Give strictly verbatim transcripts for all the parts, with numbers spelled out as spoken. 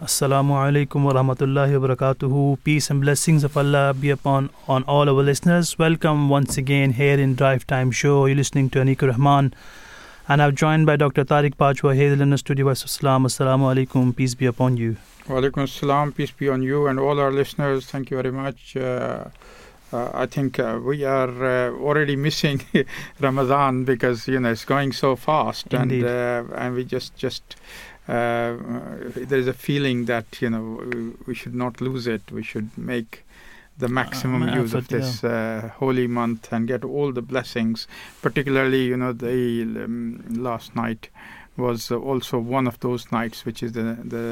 Assalamu alaikum wa rahmatullahi wa barakatuhu. Peace and blessings of Allah be upon on all our listeners. Welcome once again here in Drive Time Show. You're listening to Anik Rahman. And I'm joined by Doctor Tariq Bajwa here in the studio. Assalamu alaikum. Peace be upon you. Wa alaikum assalam. Peace be on you and all our listeners. Thank you very much. Uh, uh, I think uh, we are uh, already missing Ramadan because, you know, it's going so fast. Indeed. And, uh, and we just... just Uh, there is a feeling that, you know, we, we should not lose it. We should make the maximum uh, use effort, of this yeah. uh, holy month and get all the blessings. Particularly, you know, the um, last night was also one of those nights, which is the the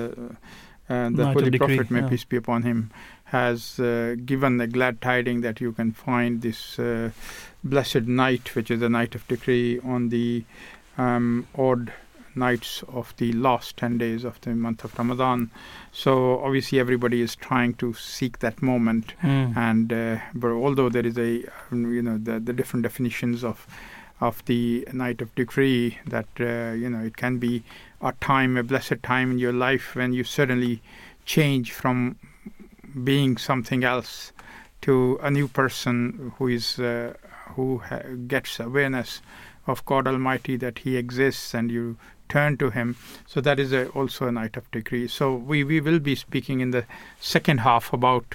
uh, the Holy Prophet, may yeah. peace be upon him, has uh, given a glad tiding that you can find this uh, blessed night, which is the night of decree, on the um, odd nights of the last ten days of the month of Ramadan. So obviously everybody is trying to seek that moment. Mm. And uh, but although there is a, you know, the, the different definitions of of the night of decree, that, uh, you know, it can be a time, a blessed time in your life when you suddenly change from being something else to a new person who is uh, who ha- gets awareness of God Almighty, that He exists, and you turn to Him. So that is a, also a night of decree. So we, we will be speaking in the second half about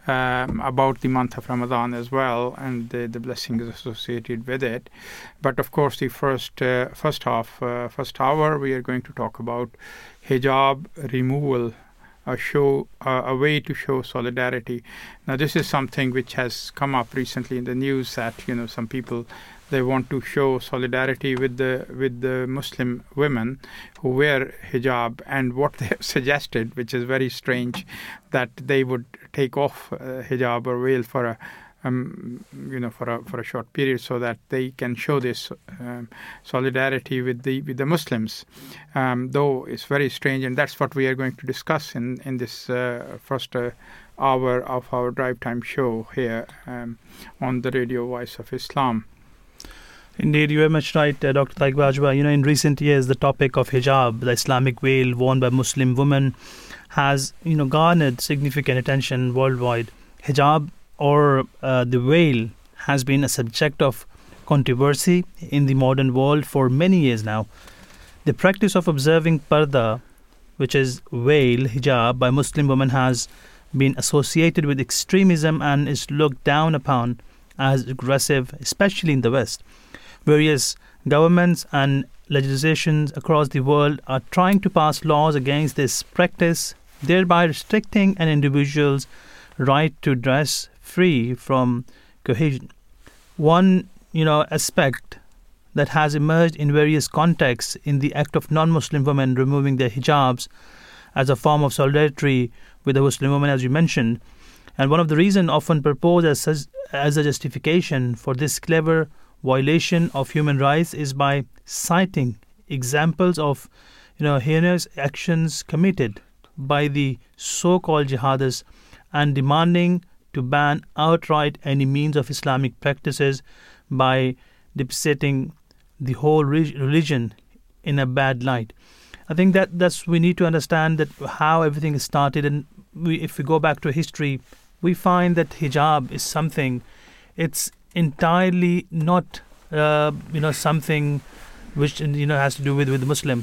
um, about the month of Ramadan as well, and the, the blessings associated with it. But of course, the first uh, first half, uh, first hour, we are going to talk about hijab removal, a show, uh, a way to show solidarity. Now, this is something which has come up recently in the news, that, you know, some people, they want to show solidarity with the with the Muslim women who wear hijab, and what they have suggested, which is very strange, that they would take off uh, hijab or veil for a um, you know for a for a short period, so that they can show this um, solidarity with the with the Muslims. Um, though it's very strange, and that's what we are going to discuss in in this uh, first uh, hour of our Drive Time show here um, on the Radio Voice of Islam. Indeed, you are much right, uh, Doctor Tariq Bajwa. You know, in recent years, the topic of hijab, the Islamic veil worn by Muslim women, has, you know, garnered significant attention worldwide. Hijab, or uh, the veil, has been a subject of controversy in the modern world for many years now. The practice of observing parda, which is veil, hijab, by Muslim women, has been associated with extremism and is looked down upon as aggressive, especially in the West. Various governments and legislations across the world are trying to pass laws against this practice, thereby restricting an individual's right to dress free from cohesion. One, you know, aspect that has emerged in various contexts in the act of non-Muslim women removing their hijabs as a form of solidarity with the Muslim women, as you mentioned, and one of the reasons often proposed as as a justification for this clever violation of human rights is by citing examples of, you know, heinous actions committed by the so-called jihadists, and demanding to ban outright any means of Islamic practices by depicting the whole re- religion in a bad light. I think that that's we need to understand that how everything is started, and we, if we go back to history, we find that hijab is something, it's entirely not, uh, you know, something which, you know, has to do with, with Muslim.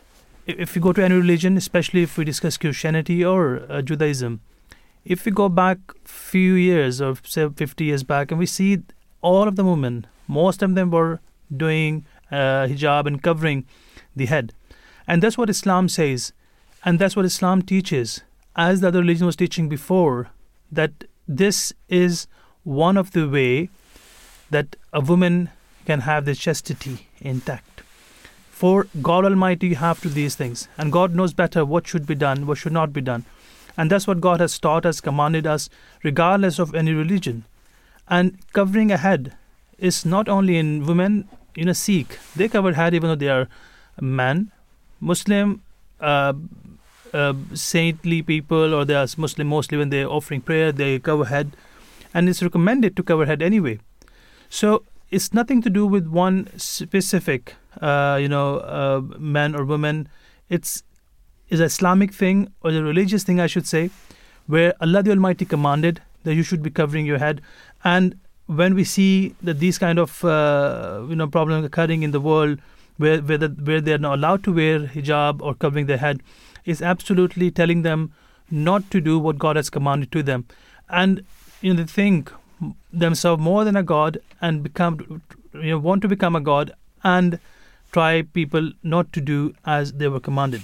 If we go to any religion, especially if we discuss Christianity or uh, Judaism, if we go back few years, or say fifty years back, and we see all of the women, most of them were doing uh, hijab and covering the head. And that's what Islam says. And that's what Islam teaches, as the other religion was teaching before, that this is one of the way that a woman can have the chastity intact. For God Almighty, you have to do these things. And God knows better what should be done, what should not be done. And that's what God has taught us, commanded us, regardless of any religion. And covering a head is not only in women, you know, Sikh, they cover head even though they are men. Muslim, uh, uh, saintly people, or they are Muslim mostly, when they're offering prayer, they cover head. And it's recommended to cover head anyway. So it's nothing to do with one specific, uh, you know, uh, man or woman. It's is an Islamic thing, or a religious thing, I should say, where Allah the Almighty commanded that you should be covering your head. And when we see that these kind of uh, you know problems occurring in the world, where where, the, where they are not allowed to wear hijab or covering their head, is absolutely telling them not to do what God has commanded to them. And you know, they think themselves more than a God and become, you know, want to become a God and try people not to do as they were commanded.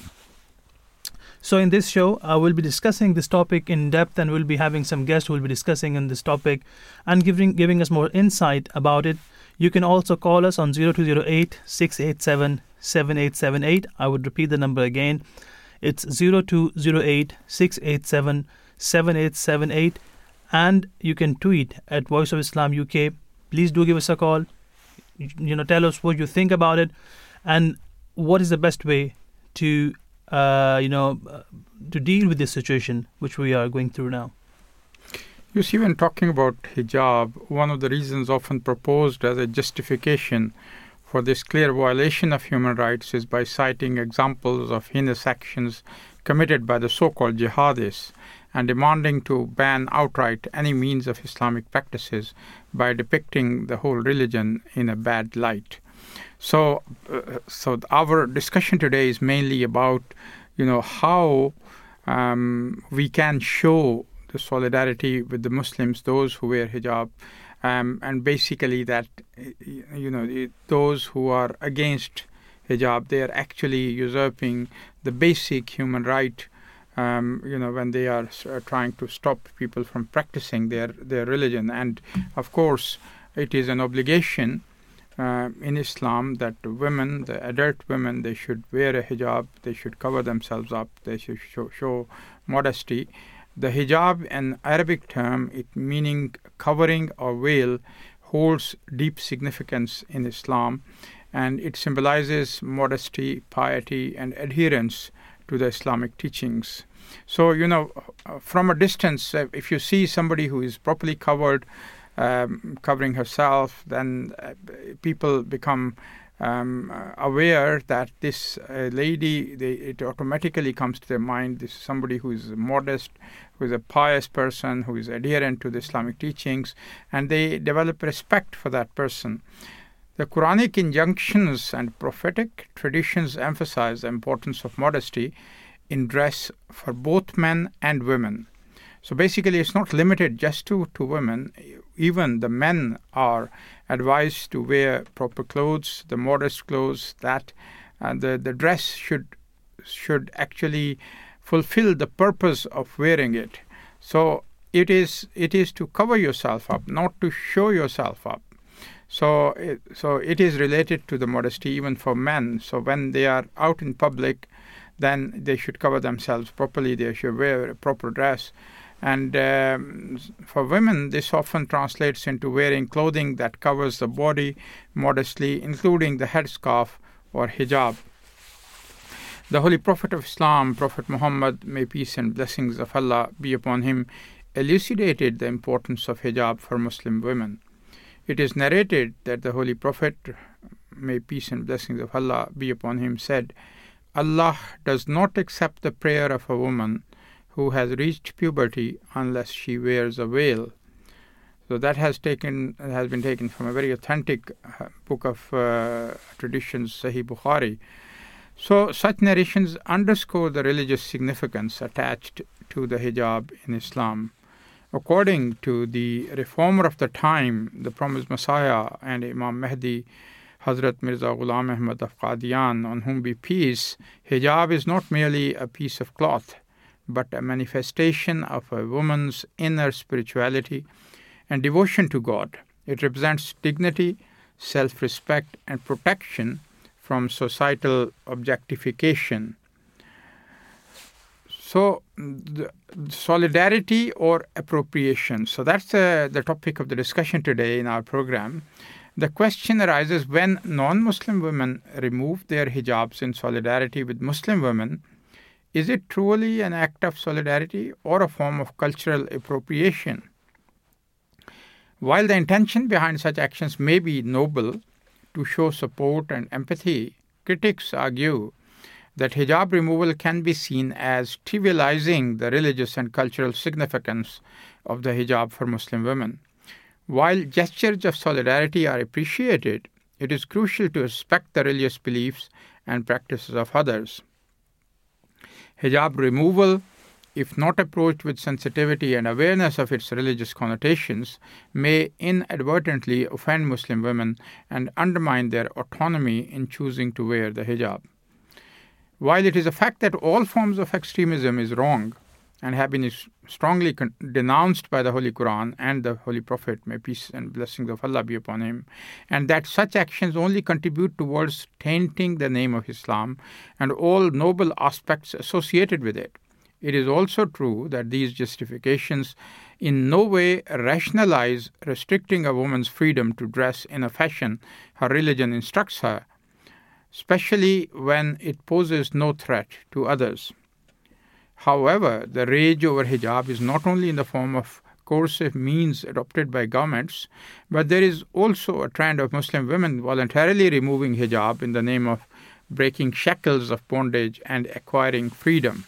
So in this show, I will be discussing this topic in depth, and we'll be having some guests who will be discussing on this topic and giving giving us more insight about it. You can also call us on zero two zero eight, six eight seven, seven eight seven eight. I would repeat the number again. It's zero two zero eight, six eight seven, seven eight seven eight. And you can tweet at Voice of Islam U K. Please do give us a call. You know, tell us what you think about it and what is the best way to Uh, you know, uh, to deal with this situation which we are going through now. You see, when talking about hijab, one of the reasons often proposed as a justification for this clear violation of human rights is by citing examples of heinous actions committed by the so-called jihadists and demanding to ban outright any means of Islamic practices by depicting the whole religion in a bad light. So, uh, so our discussion today is mainly about, you know, how um, we can show the solidarity with the Muslims, those who wear hijab, um, and basically that, you know, those who are against hijab, they are actually usurping the basic human right, um, you know, when they are uh, trying to stop people from practicing their, their religion. And, of course, it is an obligation Uh, in Islam that women, the adult women, they should wear a hijab, they should cover themselves up, they should show, show modesty. The hijab, an Arabic term, it meaning covering or veil, holds deep significance in Islam, and it symbolizes modesty, piety, and adherence to the Islamic teachings. So, you know, from a distance, if you see somebody who is properly covered, Um, covering herself, then uh, people become um, aware that this uh, lady, they, it automatically comes to their mind, this is somebody who is modest, who is a pious person, who is adherent to the Islamic teachings, and they develop respect for that person. The Quranic injunctions and prophetic traditions emphasize the importance of modesty in dress for both men and women. So basically, it's not limited just to, to women. Even the men are advised to wear proper clothes, the modest clothes, that uh, the, the dress should should actually fulfill the purpose of wearing it. So it is it is to cover yourself up, not to show yourself up. So it, so it is related to the modesty even for men. So when they are out in public, then they should cover themselves properly. They should wear a proper dress. And um, for women, this often translates into wearing clothing that covers the body modestly, including the headscarf or hijab. The Holy Prophet of Islam, Prophet Muhammad, may peace and blessings of Allah be upon him, elucidated the importance of hijab for Muslim women. It is narrated that the Holy Prophet, may peace and blessings of Allah be upon him, said, Allah does not accept the prayer of a woman who has reached puberty unless she wears a veil. So that has taken has been taken from a very authentic uh, book of uh, traditions, Sahih Bukhari. So such narrations underscore the religious significance attached to the hijab in Islam. According to the reformer of the time, the promised Messiah and Imam Mahdi, Hazrat Mirza Ghulam Ahmad of Qadian, on whom be peace, hijab is not merely a piece of cloth, but a manifestation of a woman's inner spirituality and devotion to God. It represents dignity, self-respect, and protection from societal objectification. So, the solidarity or appropriation. So that's uh, the topic of the discussion today in our program. The question arises, when non-Muslim women remove their hijabs in solidarity with Muslim women, is it truly an act of solidarity or a form of cultural appropriation? While the intention behind such actions may be noble, to show support and empathy, critics argue that hijab removal can be seen as trivializing the religious and cultural significance of the hijab for Muslim women. While gestures of solidarity are appreciated, it is crucial to respect the religious beliefs and practices of others. Hijab removal, if not approached with sensitivity and awareness of its religious connotations, may inadvertently offend Muslim women and undermine their autonomy in choosing to wear the hijab. While it is a fact that all forms of extremism is wrong and have been strongly con- denounced by the Holy Quran and the Holy Prophet, may peace and blessings of Allah be upon him, and that such actions only contribute towards tainting the name of Islam and all noble aspects associated with it, it is also true that these justifications in no way rationalize restricting a woman's freedom to dress in a fashion her religion instructs her, especially when it poses no threat to others. However, the rage over hijab is not only in the form of coercive means adopted by governments, but there is also a trend of Muslim women voluntarily removing hijab in the name of breaking shackles of bondage and acquiring freedom.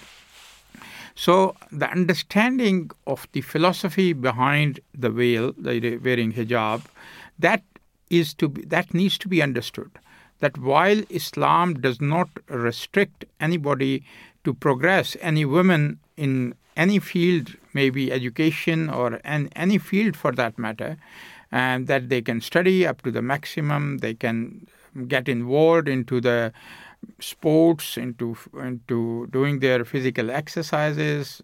So the understanding of the philosophy behind the veil, the wearing hijab, that is to be, that needs to be understood. That while Islam does not restrict anybody to progress, any women in any field, maybe education or an, any field for that matter, and that they can study up to the maximum, they can get involved into the sports, into into doing their physical exercises,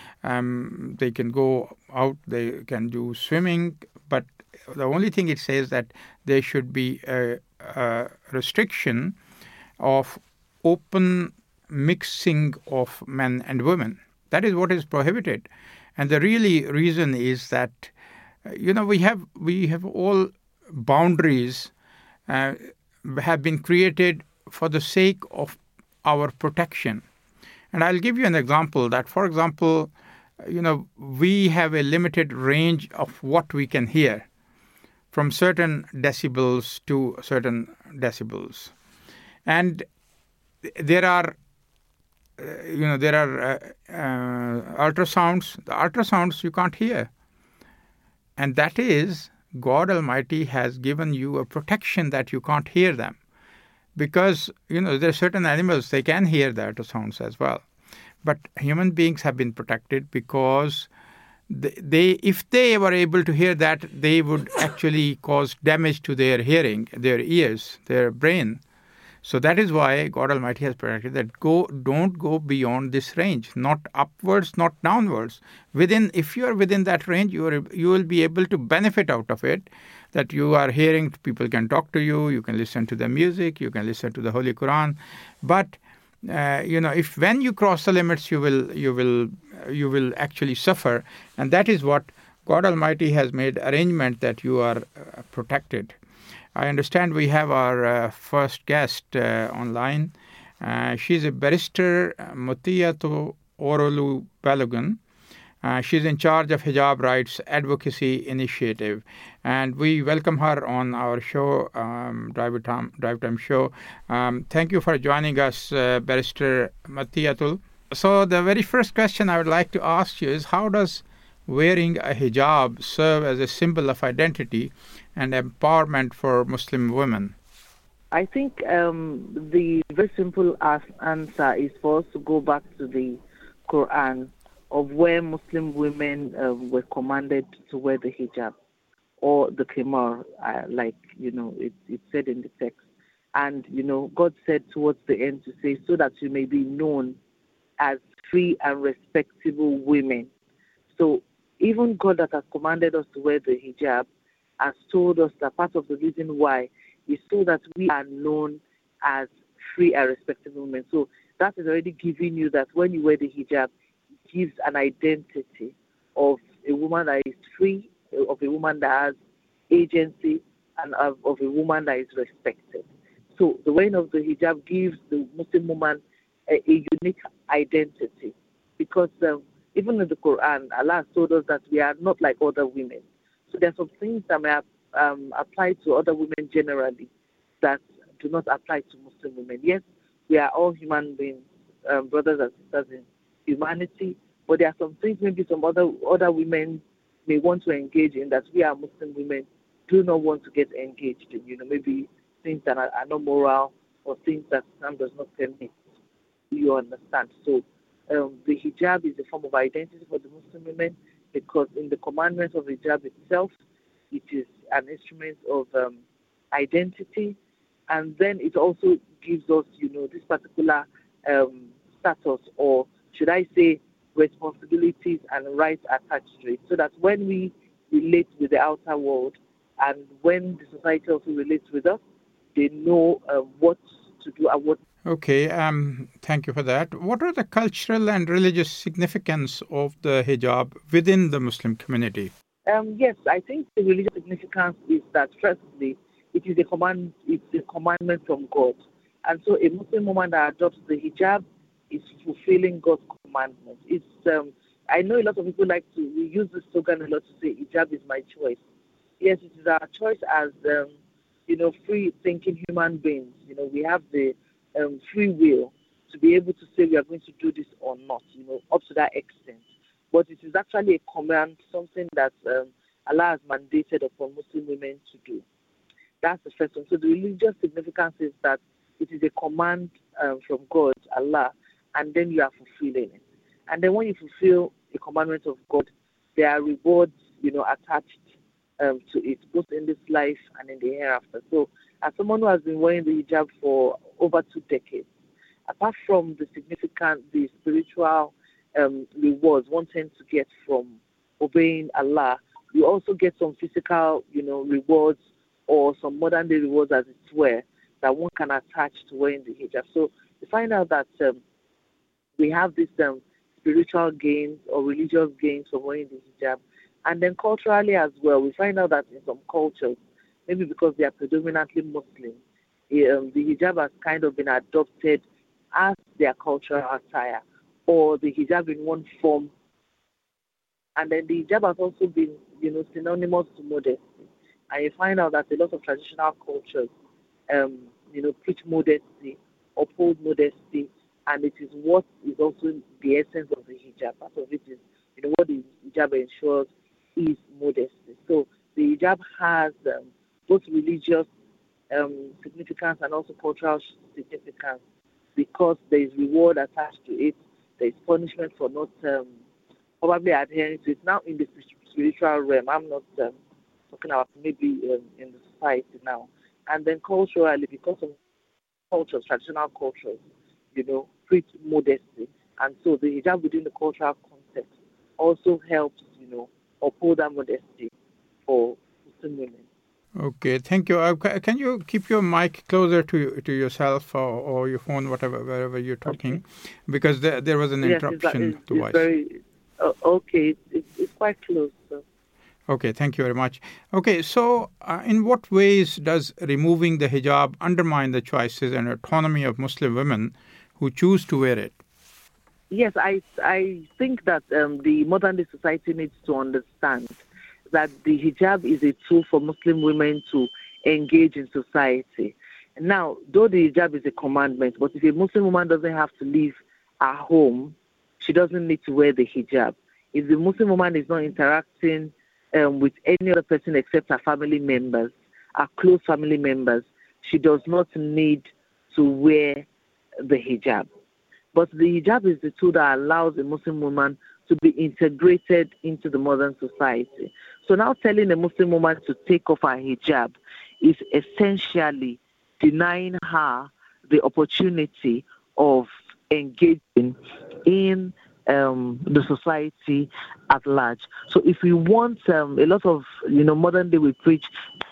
um, they can go out, they can do swimming, but the only thing it says that there should be a, a restriction of open mixing of men and women. That is what is prohibited. And the really reason is that, you know, we have we have all boundaries uh, have been created for the sake of our protection. And I'll give you an example that, for example, you know, we have a limited range of what we can hear, from certain decibels to certain decibels. And there are, uh, you know, there are uh, uh, ultrasounds. The ultrasounds you can't hear. And that is, God Almighty has given you a protection that you can't hear them. Because, you know, there are certain animals, they can hear the ultrasounds as well. But human beings have been protected because they, they, if they were able to hear that, they would actually cause damage to their hearing, their ears, their brain. So that is why God Almighty has protected that go, don't go beyond this range, not upwards, not downwards. Within, if you are within that range, you are, you will be able to benefit out of it. That you are hearing, people can talk to you, you can listen to the music, you can listen to the Holy Quran. But uh, you know, if when you cross the limits, you will, you will, you will actually suffer, and that is what God Almighty has made arrangement that you are uh, protected. I understand we have our uh, first guest uh, online. Uh, she's a barrister, Mutiyatu Orolu Balogun. Uh, she's in charge of Hijab Rights Advocacy Initiative. And we welcome her on our show, um, Drive Time, Drive Time Show. Um, thank you for joining us, uh, Barrister Matiyatul. So the very first question I would like to ask you is, how does wearing a hijab serve as a symbol of identity and empowerment for Muslim women? I think um, the very simple answer is for us to go back to the Quran, of where Muslim women uh, were commanded to wear the hijab or the khimar, uh, like, you know, it, it said in the text. And, you know, God said towards the end to say, so that you may be known as free and respectable women. So even God that has commanded us to wear the hijab has told us that part of the reason why is so that we are known as free and respectable women. So that is already giving you that when you wear the hijab, gives an identity of a woman that is free, of a woman that has agency, and of, of a woman that is respected. So the wearing of the hijab gives the Muslim woman a, a unique identity, because um, even in the Quran, Allah told us that we are not like other women. So there are some things that may um, apply to other women generally that do not apply to Muslim women. Yes, we are all human beings, um, brothers and sisters in humanity. But there are some things maybe some other other women may want to engage in that we are Muslim women do not want to get engaged in. You know, maybe things that are, are not moral or things that Islam does not permit. You understand? So um, the hijab is a form of identity for the Muslim women because in the commandments of hijab itself, it is an instrument of um, identity, and then it also gives us, you know, this particular um, status, or should I say, responsibilities and rights attached to it, so that when we relate with the outer world and when the society also relates with us, they know uh, what to do and what. Okay, um, thank you for that. What are the cultural and religious significance of the hijab within the Muslim community? Um, yes, I think the religious significance is that firstly, it is a command, it's a commandment from God, and so a Muslim woman that adopts the hijab is fulfilling God's commandment. It's um, I know a lot of people like to we use this slogan a lot to say hijab is my choice. Yes, it is our choice as um, you know, free-thinking human beings. You know, we have the um, free will to be able to say we are going to do this or not. You know, up to that extent. But it is actually a command, something that um, Allah has mandated upon Muslim women to do. That's the first one. So the religious significance is that it is a command um, from God, Allah, and then you are fulfilling it. And then when you fulfill the commandment of God, there are rewards, you know, attached um, to it, both in this life and in the hereafter. So as someone who has been wearing the hijab for over two decades, apart from the significant, the spiritual um, rewards one tends to get from obeying Allah, you also get some physical, you know, rewards or some modern day rewards, as it were, that one can attach to wearing the hijab. So you find out that um, we have this um, spiritual gains or religious gains from wearing the hijab. And then culturally as well, we find out that in some cultures, maybe because they are predominantly Muslim, um, the hijab has kind of been adopted as their cultural attire, or the hijab in one form. And then the hijab has also been, you know, synonymous to modesty. And you find out that a lot of traditional cultures, um, you know, preach modesty, uphold modesty, and it is what is also the essence of the hijab. Part of it is, you know, what the hijab ensures is modesty. So the hijab has um, both religious um, significance and also cultural significance, because there is reward attached to it, there is punishment for not um, probably adhering to it. Now in the spiritual realm, I'm not um, talking about maybe um, in the society now. And then culturally, because of cultures, traditional cultures, you know, preach modesty. And so the hijab within the cultural context also helps, you know, uphold that modesty for Muslim women. Okay, thank you. Uh, can you keep your mic closer to to yourself or, or your phone, whatever, wherever you're talking, okay. Because there, there was an yes, interruption it's, it's, to voice. It's very, uh, okay, it's, it's quite close. So. Okay, thank you very much. Okay, so uh, in what ways does removing the hijab undermine the choices and autonomy of Muslim women who choose to wear it? Yes, I I think that um, the modern day society needs to understand that the hijab is a tool for Muslim women to engage in society. Now, though the hijab is a commandment, but if a Muslim woman doesn't have to leave her home, she doesn't need to wear the hijab. If the Muslim woman is not interacting um, with any other person except her family members, her close family members, she does not need to wear the hijab. But the hijab is the tool that allows a Muslim woman to be integrated into the modern society. So now telling a Muslim woman to take off her hijab is essentially denying her the opportunity of engaging in um, the society at large. So if we want um, a lot of, you know, modern day we preach,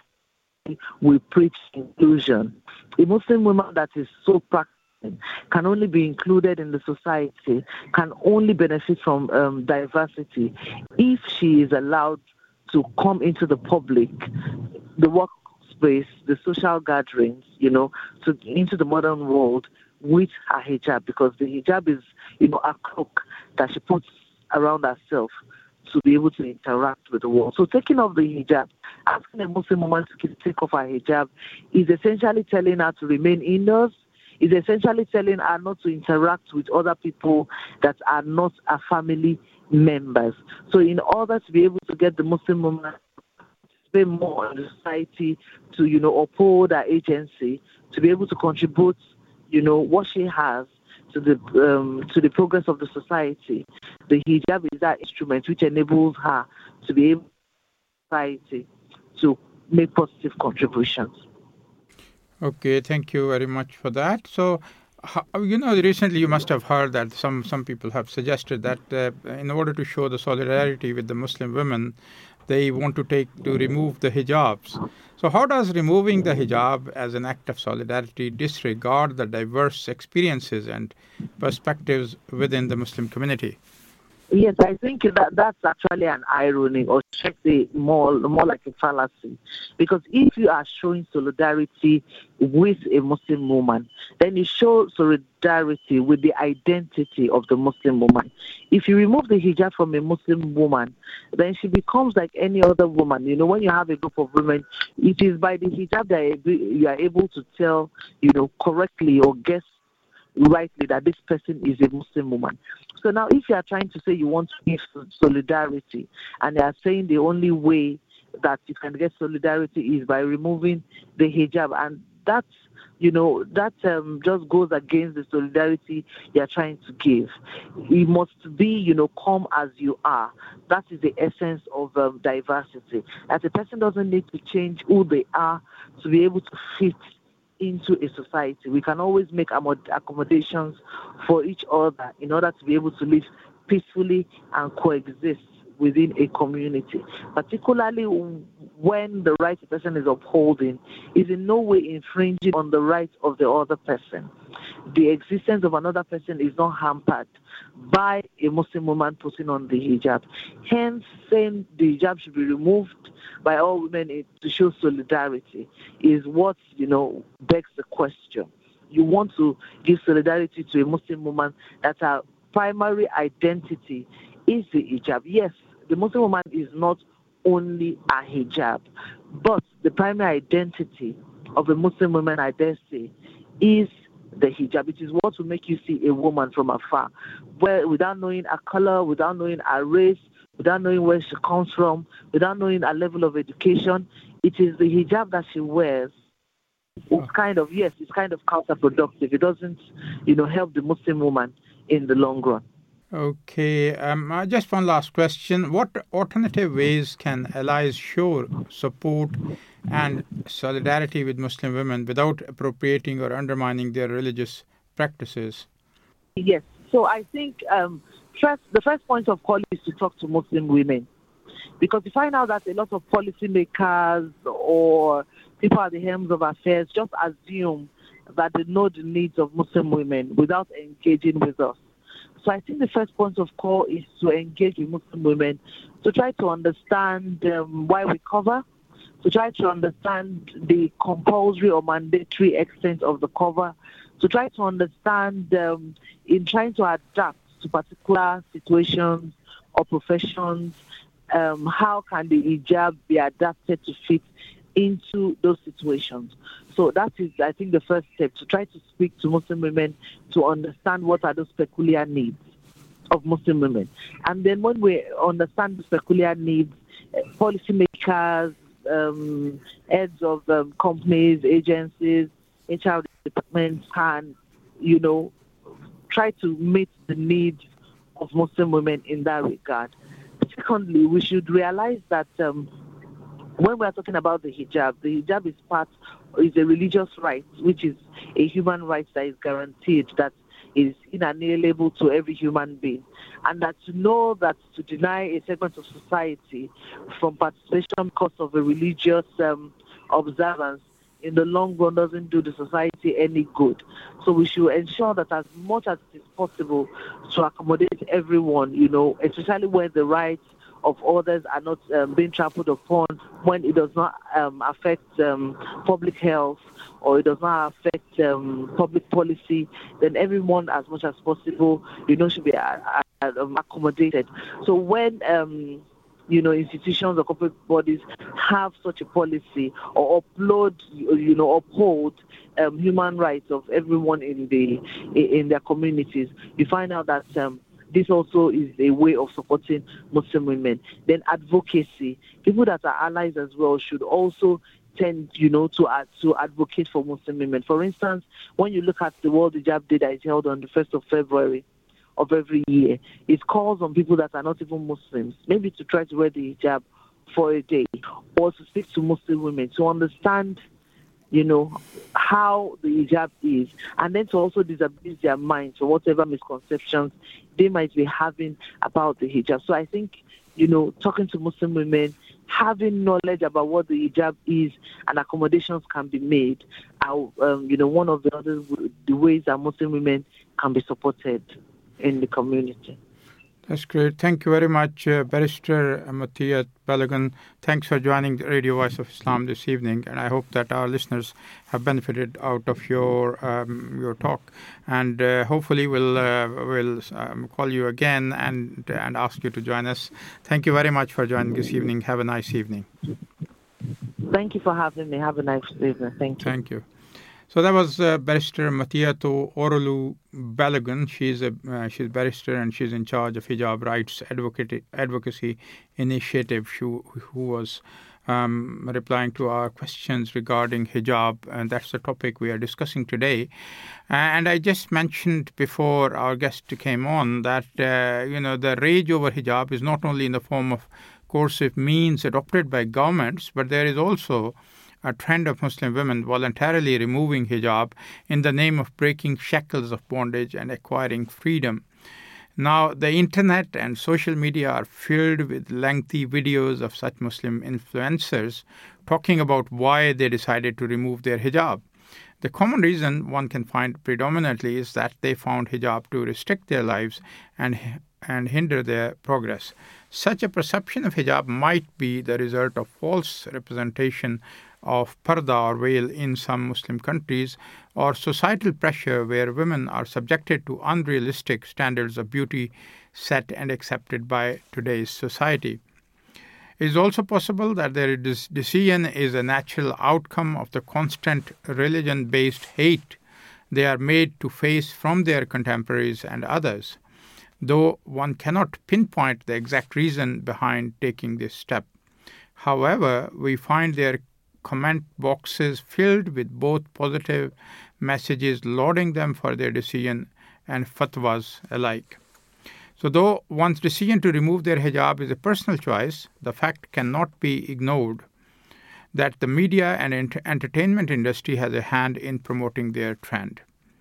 we preach inclusion. A Muslim woman that is so practical can only be included in the society, can only benefit from um, diversity if she is allowed to come into the public, the workspace, the social gatherings, you know, to into the modern world with her hijab, because the hijab is, you know, a cloak that she puts around herself to be able to interact with the world. So taking off the hijab, asking a Muslim woman to take off her hijab is essentially telling her to remain indoors, is essentially telling her not to interact with other people that are not her family members. So in order to be able to get the Muslim woman pay more in the society, to, you know, uphold her agency, to be able to contribute, you know, what she has to the um, to the progress of the society, the hijab is that instrument which enables her to be able to society to make positive contributions. Okay, thank you very much for that. So, how, you know, recently you must have heard that some, some people have suggested that uh, in order to show the solidarity with the Muslim women, they want to take to remove the hijabs. So how does removing the hijab as an act of solidarity disregard the diverse experiences and perspectives within the Muslim community? Yes, I think that that's actually an irony, or should I say more, more like a fallacy. Because if you are showing solidarity with a Muslim woman, then you show solidarity with the identity of the Muslim woman. If you remove the hijab from a Muslim woman, then she becomes like any other woman. You know, when you have a group of women, it is by the hijab that you are able to tell, you know, correctly or guess rightly that this person is a Muslim woman. So now if you are trying to say you want to give solidarity, and they are saying the only way that you can get solidarity is by removing the hijab, and that's, you know, that um, just goes against the solidarity you are trying to give. You must be, you know, come as you are. That is the essence of um, diversity. That a person doesn't need to change who they are to be able to fit into a society. We can always make accommodations for each other in order to be able to live peacefully and coexist within a community, particularly when the right the person is upholding is in no way infringing on the rights of the other person. The existence of another person is not hampered by a Muslim woman putting on the hijab. Hence, saying the hijab should be removed by all women to show solidarity is what, you know, begs the question. You want to give solidarity to a Muslim woman that her primary identity is the hijab. Yes, the Muslim woman is not only a hijab, but the primary identity of a Muslim woman identity is the hijab. It is what will make you see a woman from afar, where without knowing her color, without knowing her race, without knowing where she comes from, without knowing her level of education, it is the hijab that she wears. It's kind of, yes, it's kind of counterproductive. It doesn't, you know, help the Muslim woman in the long run. Okay, um, uh, just one last question. What alternative ways can allies show support and solidarity with Muslim women without appropriating or undermining their religious practices? Yes, so I think um, first, the first point of call is to talk to Muslim women. Because you find out that a lot of policymakers or people at the helms of affairs just assume that they know the needs of Muslim women without engaging with us. So I think the first point of call is to engage with Muslim women, to try to understand um, why we cover, to try to understand the compulsory or mandatory extent of the cover, to try to understand um, in trying to adapt to particular situations or professions, um, how can the hijab be adapted to fit into those situations. So that is, I think, the first step, to try to speak to Muslim women to understand what are those peculiar needs of Muslim women. And then when we understand those peculiar needs, uh, policymakers, um, heads of um, companies, agencies, H R departments can, you know, try to meet the needs of Muslim women in that regard. Secondly, we should realize that um, when we are talking about the hijab, the hijab is part, is a religious right, which is a human right that is guaranteed, that is inalienable to every human being. And that to know that to deny a segment of society from participation because of a religious um, observance in the long run doesn't do the society any good. So we should ensure that as much as it is possible to accommodate everyone, you know, especially when the rights of others are not um, being trampled upon, when it does not um, affect um, public health or it does not affect um, public policy, then everyone, as much as possible, you know, should be uh, uh, accommodated. So when um, you know, institutions or corporate bodies have such a policy or upload, you know, uphold um, human rights of everyone in the in their communities, you find out that um, this also is a way of supporting Muslim women. Then advocacy. People that are allies as well should also tend, you know, to uh, to advocate for Muslim women. For instance, when you look at the World Hijab Day that is held on the first of February of every year, it calls on people that are not even Muslims, maybe to try to wear the hijab for a day, or to speak to Muslim women to understand, you know, how the hijab is, and then to also disabuse their minds for whatever misconceptions they might be having about the hijab. So I think, you know, talking to Muslim women, having knowledge about what the hijab is and accommodations can be made are, um, you know, one of the other the ways that Muslim women can be supported in the community. That's great. Thank you very much, uh, Barrister Matiyat Balogun. Thanks for joining the Radio Voice of Islam this evening, and I hope that our listeners have benefited out of your um, your talk. And uh, hopefully, we'll uh, we'll um, call you again and and ask you to join us. Thank you very much for joining this evening. Have a nice evening. Thank you for having me. Have a nice evening. Thank you. Thank you. So that was uh, Barrister Matiyato Orolu Balogun. She's a uh, she's barrister and she's in charge of Hijab Rights Advocate, Advocacy Initiative. She, who was um, replying to our questions regarding hijab, and that's the topic we are discussing today. And I just mentioned before our guest came on that uh, you know the rage over hijab is not only in the form of coercive means adopted by governments, but there is also a trend of Muslim women voluntarily removing hijab in the name of breaking shackles of bondage and acquiring freedom. Now, the internet and social media are filled with lengthy videos of such Muslim influencers talking about why they decided to remove their hijab. The common reason one can find predominantly is that they found hijab to restrict their lives and and hinder their progress. Such a perception of hijab might be the result of false representation of parda or veil in some Muslim countries, or societal pressure where women are subjected to unrealistic standards of beauty set and accepted by today's society. It is also possible that their decision is a natural outcome of the constant religion-based hate they are made to face from their contemporaries and others, though one cannot pinpoint the exact reason behind taking this step. However, we find their comment boxes filled with both positive messages lauding them for their decision and fatwas alike. So though one's decision to remove their hijab is a personal choice, the fact cannot be ignored that the media and ent- entertainment industry has a hand in promoting their trend.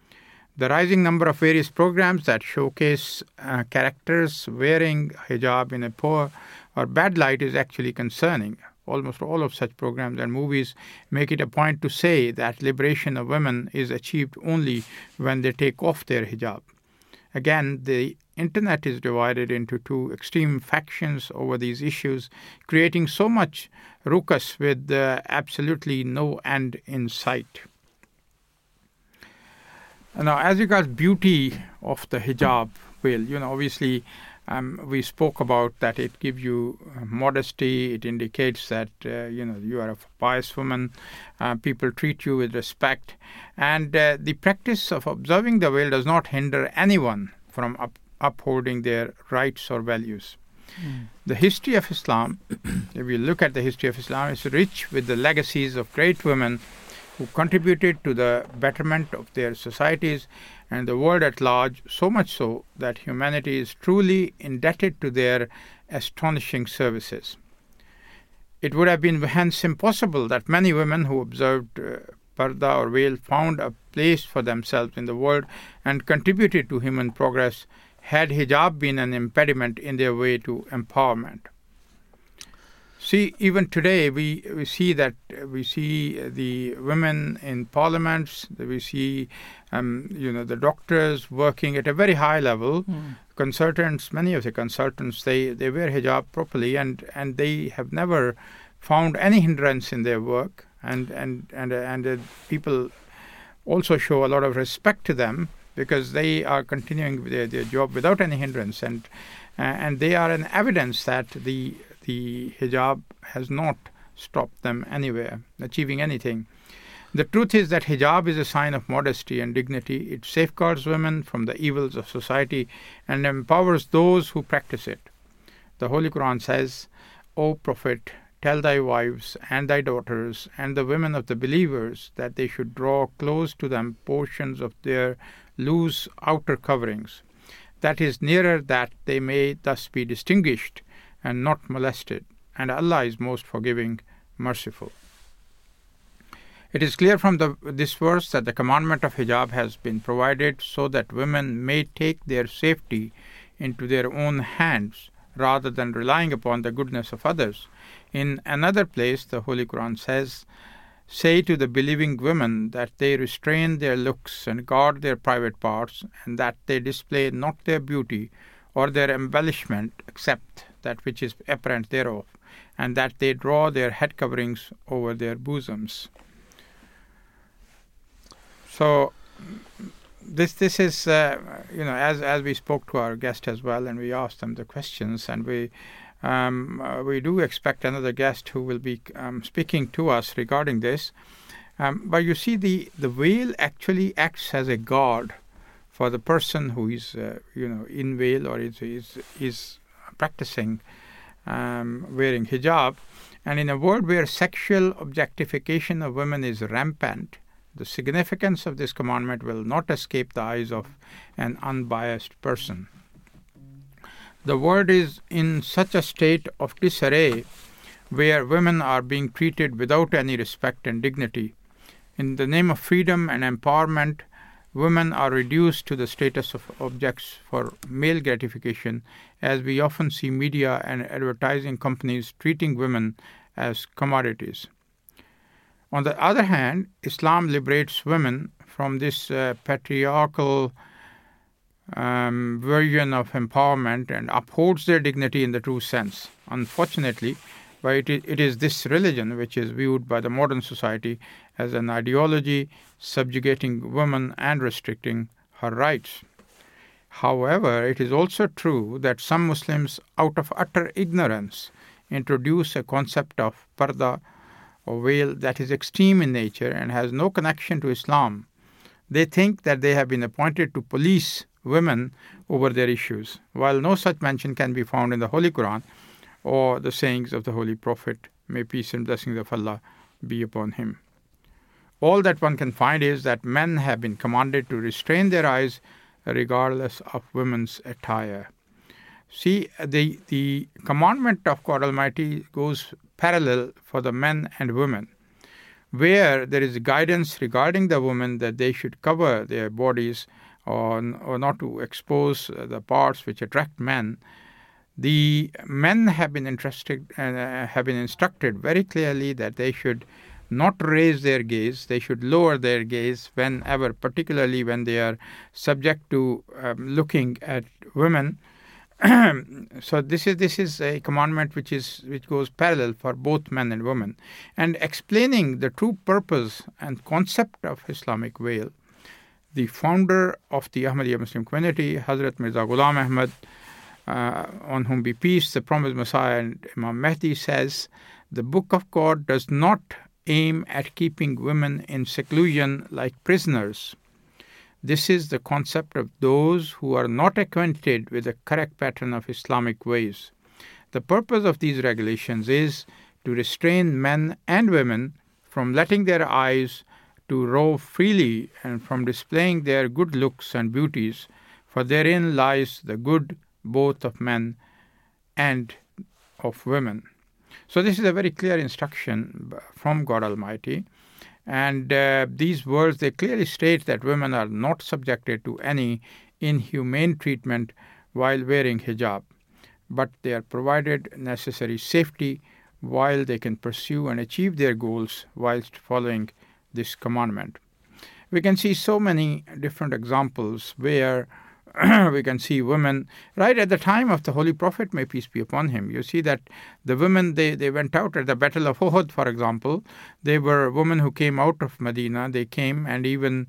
The rising number of various programs that showcase uh, characters wearing hijab in a poor or bad light is actually concerning. Almost all of such programs and movies make it a point to say that liberation of women is achieved only when they take off their hijab. Again, the internet is divided into two extreme factions over these issues, creating so much ruckus with uh, absolutely no end in sight. Now, as regards beauty of the hijab veil, you know, obviously, Um, we spoke about that it gives you uh, modesty. It indicates that uh, you know you are a pious woman. Uh, people treat you with respect, and uh, the practice of observing the veil does not hinder anyone from up- upholding their rights or values. Mm. The history of Islam, if you look at the history of Islam, is rich with the legacies of great women who contributed to the betterment of their societies and the world at large, so much so that humanity is truly indebted to their astonishing services. It would have been hence impossible that many women who observed uh, parda or veil found a place for themselves in the world and contributed to human progress had hijab been an impediment in their way to empowerment. See, even today we, we see that uh, we see the women in parliaments, we see um, you know the doctors working at a very high level. Mm. Consultants, many of the consultants, they, they wear hijab properly, and, and they have never found any hindrance in their work, and and and uh, and uh, people also show a lot of respect to them because they are continuing their, their job without any hindrance, and uh, and they are an evidence that the the hijab has not stopped them anywhere, achieving anything. The truth is that hijab is a sign of modesty and dignity. It safeguards women from the evils of society and empowers those who practice it. The Holy Quran says, O Prophet, tell thy wives and thy daughters and the women of the believers that they should draw close to them portions of their loose outer coverings. That is nearer that they may thus be distinguished and not molested. And Allah is most forgiving, merciful. It is clear from the, this verse that the commandment of hijab has been provided so that women may take their safety into their own hands rather than relying upon the goodness of others. In another place, the Holy Quran says, Say to the believing women that they restrain their looks and guard their private parts, and that they display not their beauty or their embellishment except that which is apparent thereof, and that they draw their head coverings over their bosoms. So this this is uh, you know as as we spoke to our guest as well, and we asked them the questions, and we um, uh, we do expect another guest who will be um, speaking to us regarding this. Um, but you see, the the veil actually acts as a guard for the person who is uh, you know in veil or is is is practicing um, wearing hijab, and in a world where sexual objectification of women is rampant, the significance of this commandment will not escape the eyes of an unbiased person. The world is in such a state of disarray where women are being treated without any respect and dignity. In the name of freedom and empowerment, women are reduced to the status of objects for male gratification, as we often see media and advertising companies treating women as commodities. On the other hand, Islam liberates women from this uh, patriarchal um, version of empowerment and upholds their dignity in the true sense. Unfortunately, but it is, it is this religion which is viewed by the modern society as an ideology subjugating women and restricting her rights. However, it is also true that some Muslims, out of utter ignorance, introduce a concept of parda, or veil, that is extreme in nature and has no connection to Islam. They think that they have been appointed to police women over their issues, while no such mention can be found in the Holy Quran or the sayings of the Holy Prophet, may peace and blessings of Allah be upon him. All that one can find is that men have been commanded to restrain their eyes regardless of women's attire. See, the, the commandment of God Almighty goes parallel for the men and women, where there is guidance regarding the women that they should cover their bodies or, or not to expose the parts which attract men. The men have been interested and uh, have been instructed very clearly that they should not raise their gaze, they should lower their gaze whenever, particularly when they are subject to um, looking at women. So this is this is a commandment which is which goes parallel for both men and women, and explaining the true purpose and concept of Islamic veil. The founder of the Ahmadiyya Muslim community, Hazrat Mirza Ghulam Ahmad, uh, on whom be peace, the promised Messiah and Imam Mahdi, says, the Book of God does not aim at keeping women in seclusion like prisoners. This is the concept of those who are not acquainted with the correct pattern of Islamic ways. The purpose of these regulations is to restrain men and women from letting their eyes to rove freely and from displaying their good looks and beauties, for therein lies the good both of men and of women. So this is a very clear instruction from God Almighty. And uh, these words, they clearly state that women are not subjected to any inhumane treatment while wearing hijab, but they are provided necessary safety while they can pursue and achieve their goals whilst following this commandment. We can see so many different examples where we can see women, right at the time of the Holy Prophet, may peace be upon him. You see that the women, they, they went out at the Battle of Uhud, for example. They were women who came out of Medina. They came and even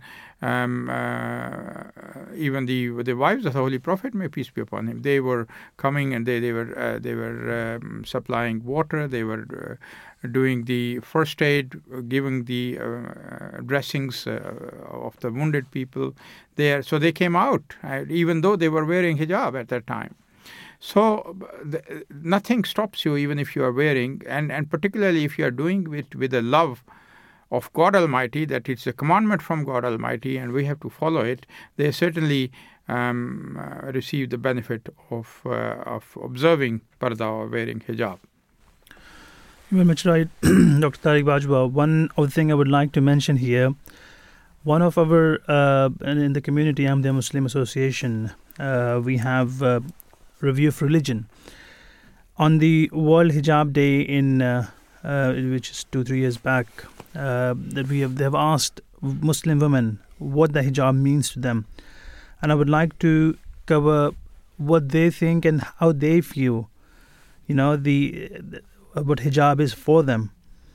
um, uh, even the the wives of the Holy Prophet, may peace be upon him, they were coming and they they were uh, they were um, supplying water. They were uh, doing the first aid, giving the uh, dressings uh, of the wounded people there. So they came out, uh, even though they were wearing hijab at that time. So the, nothing stops you, even if you are wearing, and, and particularly if you are doing it with a love of God Almighty, that it's a commandment from God Almighty and we have to follow it. They certainly um, uh, receive the benefit of uh, of observing parda or wearing hijab. You're very much right, Doctor Tariq Bajwa. One other thing I would like to mention here, one of our, uh, in the community, Ahmadiyya Muslim Association, uh, we have uh, Review of Religion. On the World Hijab Day, in uh, uh, which is two, three years back, uh, that we have, they have asked Muslim women what the hijab means to them. And I would like to cover what they think and how they feel, you know, the, the what hijab is for them.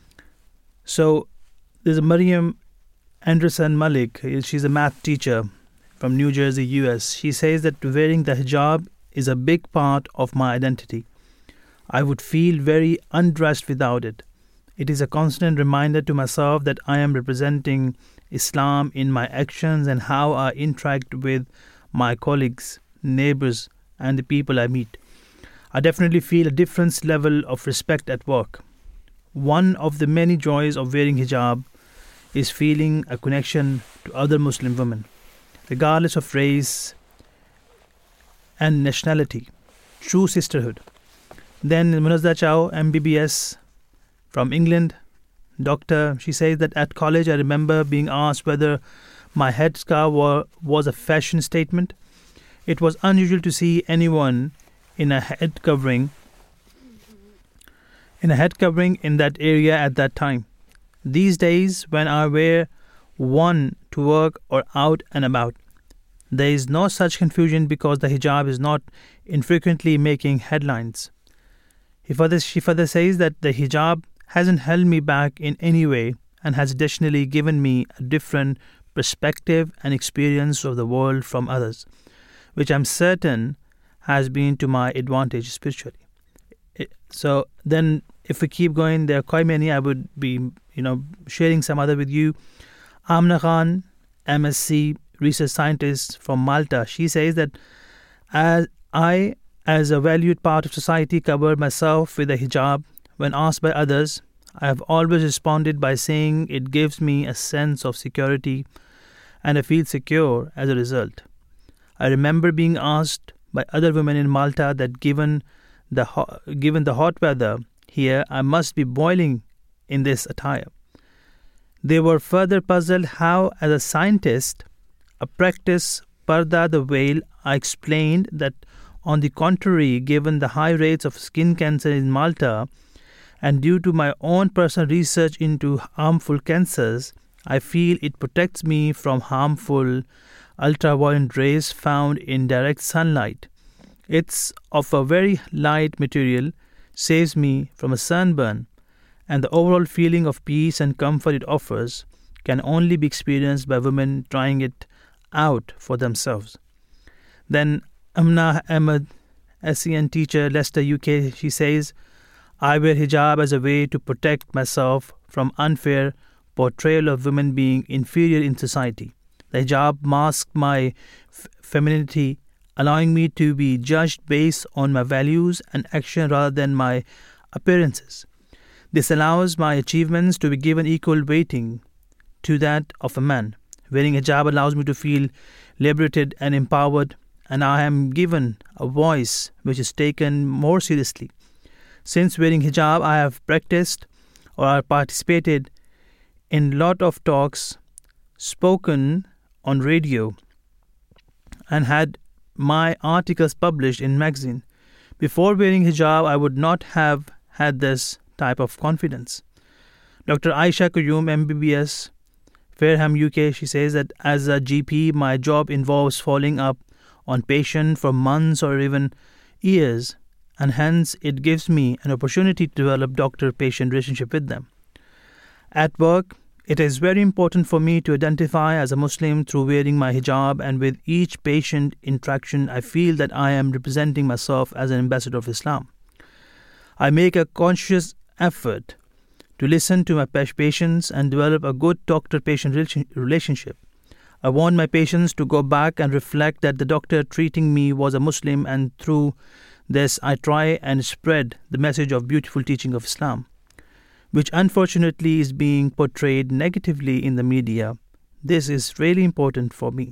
So there's a Maryam Anderson Malik. She's a math teacher from New Jersey, U S. She says that wearing the hijab is a big part of my identity. I would feel very undressed without it. It is a constant reminder to myself that I am representing Islam in my actions and how I interact with my colleagues, neighbors, and the people I meet. I definitely feel a different level of respect at work. One of the many joys of wearing hijab is feeling a connection to other Muslim women, regardless of race and nationality. True sisterhood. Then Munazza Chow, M B B S from England, doctor, she says that at college I remember being asked whether my headscarf were, was a fashion statement. It was unusual to see anyone in a head covering in a head covering in that area at that time. These days, when I wear one to work or out and about, there is no such confusion because the hijab is not infrequently making headlines. He further, she further says that the hijab hasn't held me back in any way and has additionally given me a different perspective and experience of the world from others, which I'm certain has been to my advantage spiritually. So then if we keep going, there are quite many. I would be, you know, sharing some other with you. Amna Khan, M S c research scientist from Malta, she says that as I, as a valued part of society, cover myself with a hijab. When asked by others, I have always responded by saying it gives me a sense of security and I feel secure as a result. I remember being asked by other women in Malta that given the ho- given the hot weather here, I must be boiling in this attire. They were further puzzled how, as a scientist, a practice parda the veil, I explained that on the contrary, given the high rates of skin cancer in Malta, and due to my own personal research into harmful cancers, I feel it protects me from harmful ultraviolet rays found in direct sunlight. It's of a very light material, saves me from a sunburn, and the overall feeling of peace and comfort it offers can only be experienced by women trying it out for themselves. Then Amna Ahmed, S E N teacher, Leicester, U K, she says, I wear hijab as a way to protect myself from unfair portrayal of women being inferior in society. The hijab masks my f- femininity, allowing me to be judged based on my values and action rather than my appearances. This allows my achievements to be given equal weighting to that of a man. Wearing hijab allows me to feel liberated and empowered, and I am given a voice which is taken more seriously. Since wearing hijab, I have practiced or I participated in a lot of talks, spoken on radio, and had my articles published in magazine. Before wearing hijab, I would not have had this type of confidence. Doctor Aisha Qayyum, M B B S, Fareham, U K, she says that as a G P, my job involves following up on patients for months or even years, and hence it gives me an opportunity to develop doctor-patient relationship with them. At work, It is very important for me to identify as a Muslim through wearing my hijab, and with each patient interaction, I feel that I am representing myself as an ambassador of Islam. I make a conscious effort to listen to my patients and develop a good doctor-patient relationship. I want my patients to go back and reflect that the doctor treating me was a Muslim, and through this I try and spread the message of beautiful teaching of Islam, which unfortunately is being portrayed negatively in the media. This is really important for me.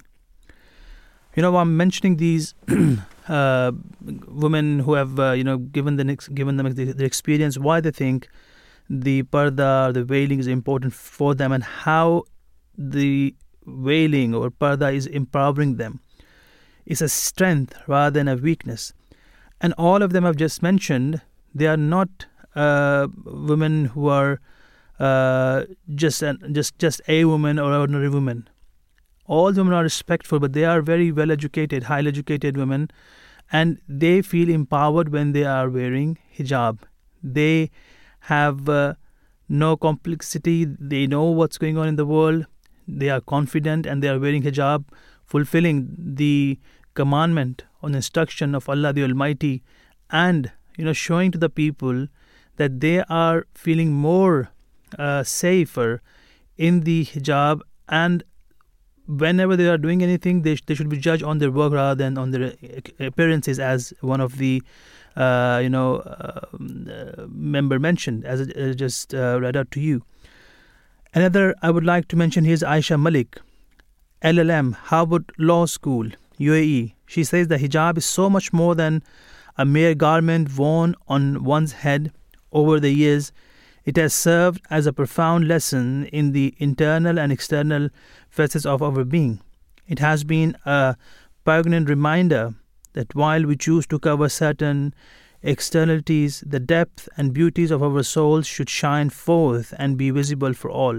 You know, I'm mentioning these uh, women who have, uh, you know, given, the, given them the, the experience, why they think the parda, the veiling is important for them, and how the veiling or parda is empowering them. It's a strength rather than a weakness. And all of them I've just mentioned, they are not Uh, women who are uh, just an, just just a woman or ordinary woman. All women are respectful, but they are very well educated, highly educated women, and they feel empowered when they are wearing hijab. They have uh, no complexity. They know what's going on in the world. They are confident, and they are wearing hijab, fulfilling the commandment on instruction of Allah the Almighty, and you know, showing to the people that they are feeling more uh, safer in the hijab, and whenever they are doing anything, they, sh- they should be judged on their work rather than on their appearances, as one of the uh, you know uh, member mentioned, as I just uh, read out to you. Another I would like to mention here is Aisha Malik, L L M, Harvard Law School, U A E. She says the hijab is so much more than a mere garment worn on one's head. Over the years, it has served as a profound lesson in the internal and external facets of our being. It has been a poignant reminder that while we choose to cover certain externalities, the depth and beauties of our souls should shine forth and be visible for all.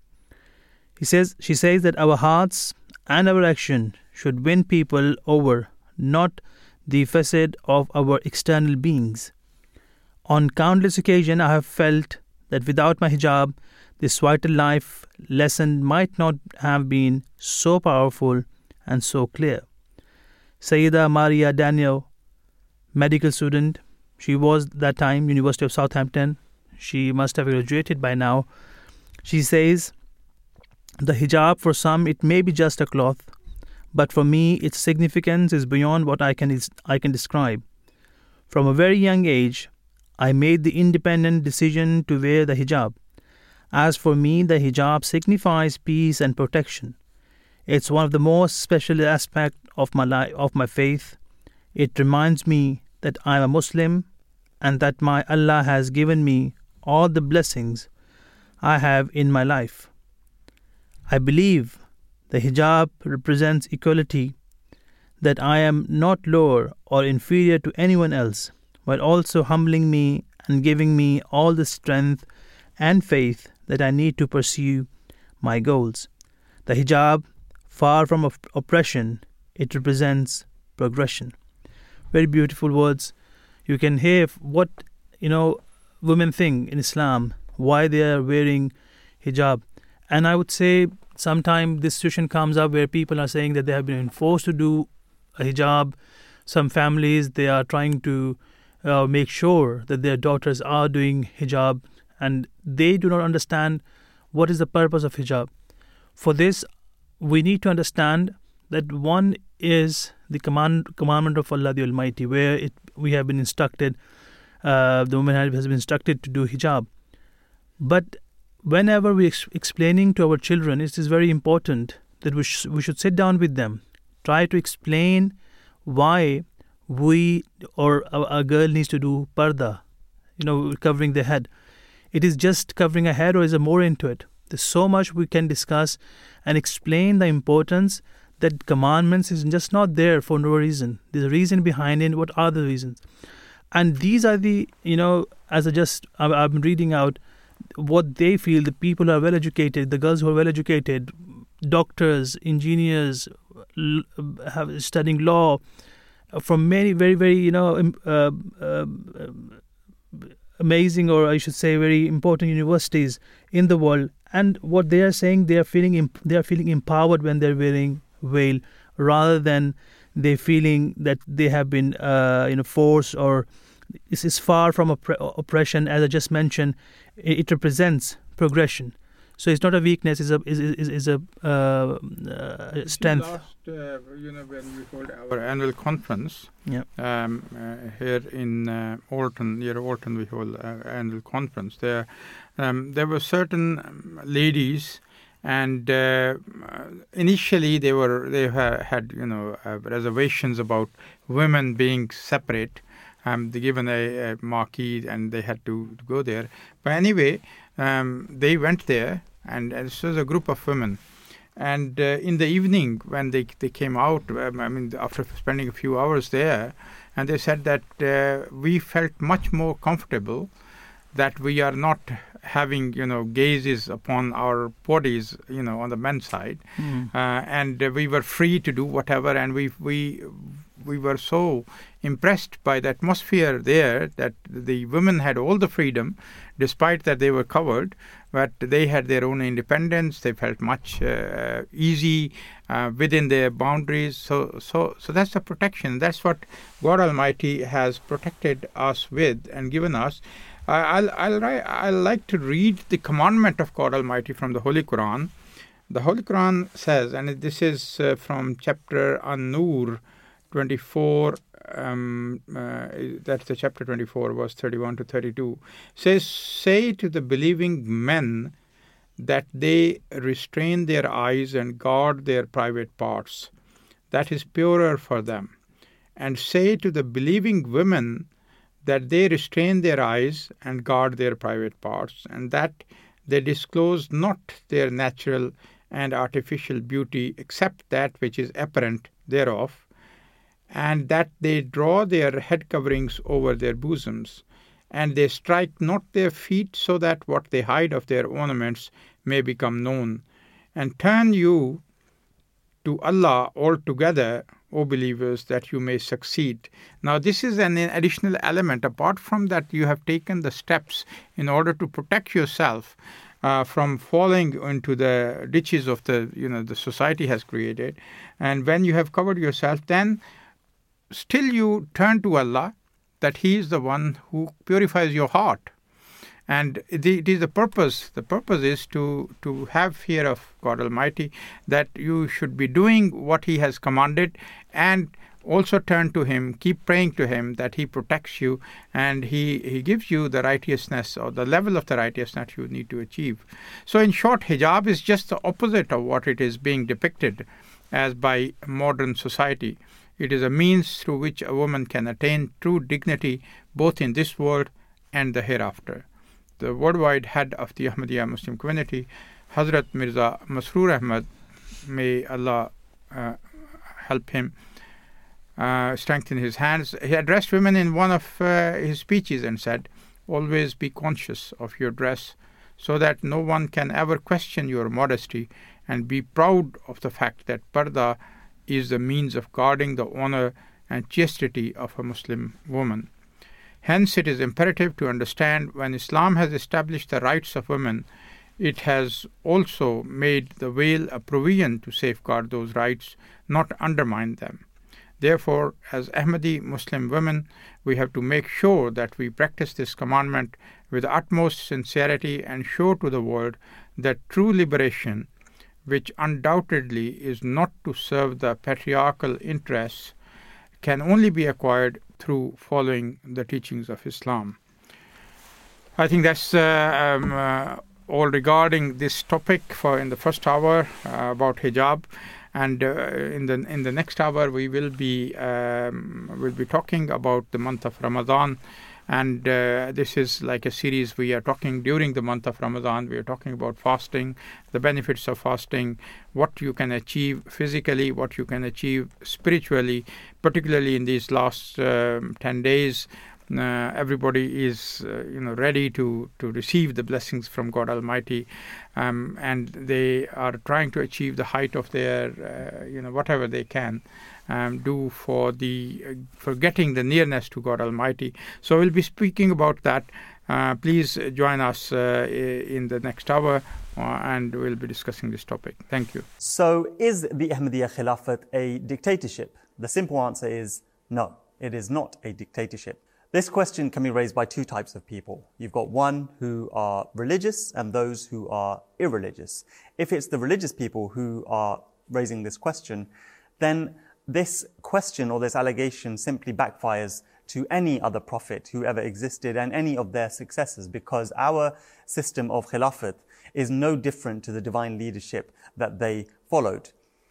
He says, she says that our hearts and our action should win people over, not the facade of our external beings. On countless occasions, I have felt that without my hijab, this vital life lesson might not have been so powerful and so clear. Sayyida Maria Daniel, medical student, she was that time University of Southampton. She must have graduated by now. She says, the hijab for some, it may be just a cloth, but for me, its significance is beyond what I can I can describe. From a very young age, I made the independent decision to wear the hijab. As for me, the hijab signifies peace and protection. It's one of the most special aspects of my life, of my faith. It reminds me that I am a Muslim and that my Allah has given me all the blessings I have in my life. I believe the hijab represents equality, that I am not lower or inferior to anyone else, while also humbling me and giving me all the strength and faith that I need to pursue my goals. The hijab, far from op- oppression, it represents progression. Very beautiful words. You can hear what, you know, women think in Islam, why they are wearing hijab. And I would say sometimes this situation comes up where people are saying that they have been forced to do a hijab. Some families, they are trying to Uh, make sure that their daughters are doing hijab, and they do not understand what is the purpose of hijab. For this, we need to understand that one is the command commandment of Allah the Almighty, where it we have been instructed, uh, the woman has been instructed to do hijab. But whenever we ex- explaining to our children, it is very important that we, sh- we should sit down with them, try to explain why we or a, a girl needs to do parda, you know, covering the head. It is just covering a head, or is there more into it? There's so much we can discuss and explain the importance that commandments is just not there for no reason. There's a reason behind it. What are the reasons? And these are the, you know, as I just, I've been reading out what they feel, the people who are well educated, the girls who are well educated, doctors, engineers, have studying law, from many very, very, you know, uh, uh, amazing, or I should say very important universities in the world, and what they are saying, they are feeling imp- they are feeling empowered when they're wearing veil, rather than they feeling that they have been uh, you know forced, or this is far from opp- oppression. As I just mentioned, it, it represents progression. So it's not a weakness; it's a is is, is a uh, uh, strength. Last, uh, you know, when we hold our annual conference, yeah. um, uh, here in uh, Alton, near Alton, we hold uh, annual conference. There, um, there were certain ladies, and uh, initially they were they ha- had you know uh, reservations about women being separate. Um, they given a, a marquee, and they had to go there. But anyway. Um, they went there, and, and this was a group of women. And uh, in the evening, when they they came out, um, I mean, after spending a few hours there, and they said that uh, we felt much more comfortable, that we are not having, you know, gazes upon our bodies, you know, on the men's side, mm. uh, and uh, we were free to do whatever, and we we we were so impressed by the atmosphere there that the women had all the freedom, despite that they were covered, but they had their own independence. They felt much uh, easy uh, within their boundaries. So, so, so that's the protection. That's what God Almighty has protected us with and given us. I'll, I'll, I'll like to read the commandment of God Almighty from the Holy Quran. The Holy Quran says, and this is uh, from chapter An-Nur twenty-four, um, uh, that's the chapter twenty-four, verse thirty-one to thirty-two, says, say to the believing men that they restrain their eyes and guard their private parts. That is purer for them. And say to the believing women that they restrain their eyes and guard their private parts, and that they disclose not their natural and artificial beauty except that which is apparent thereof, and that they draw their head coverings over their bosoms, and they strike not their feet, so that what they hide of their ornaments may become known. And turn you to Allah altogether, O believers, that you may succeed. Now this is an additional element. Apart from that, you have taken the steps in order to protect yourself uh, from falling into the ditches of the, you know, the society has created. And when you have covered yourself, then still you turn to Allah, that He is the one who purifies your heart. And it is the purpose. The purpose is to, to have fear of God Almighty, that you should be doing what He has commanded, and also turn to Him, keep praying to Him that He protects you, and He, he gives you the righteousness, or the level of the righteousness you need to achieve. So in short, hijab is just the opposite of what it is being depicted as by modern society. It is a means through which a woman can attain true dignity both in this world and the hereafter. The worldwide head of the Ahmadiyya Muslim community, Hazrat Mirza Masroor Ahmad, may Allah uh, help him, uh, strengthen his hands. He addressed women in one of uh, his speeches and said, always be conscious of your dress so that no one can ever question your modesty, and be proud of the fact that parda is the means of guarding the honor and chastity of a Muslim woman. Hence, it is imperative to understand when Islam has established the rights of women, it has also made the veil a provision to safeguard those rights, not undermine them. Therefore, as Ahmadi Muslim women, we have to make sure that we practice this commandment with utmost sincerity and show to the world that true liberation, which undoubtedly is not to serve the patriarchal interests, can only be acquired through following the teachings of Islam. I think that's uh, um, uh, all regarding this topic for in the first hour uh, about hijab, and uh, in the in the next hour we will be um, will be talking about the month of Ramadan. And uh, this is like a series we are talking during the month of Ramadan. We are talking about fasting, the benefits of fasting, what you can achieve physically, what you can achieve spiritually, particularly in these last um, ten days. Uh, everybody is uh, you know ready to, to receive the blessings from God Almighty, um, and they are trying to achieve the height of their uh, you know whatever they can um, do for the uh, for getting the nearness to God Almighty. So we'll be speaking about that. Uh, please join us uh, in the next hour uh, and we'll be discussing this topic. Thank you. So is the Ahmadiyya Khilafat a dictatorship? The simple answer is no, it is not a dictatorship. This question can be raised by two types of people. You've got one who are religious and those who are irreligious. If it's the religious people who are raising this question, then this question or this allegation simply backfires to any other prophet who ever existed and any of their successors, because our system of Khilafat is no different to the divine leadership that they followed.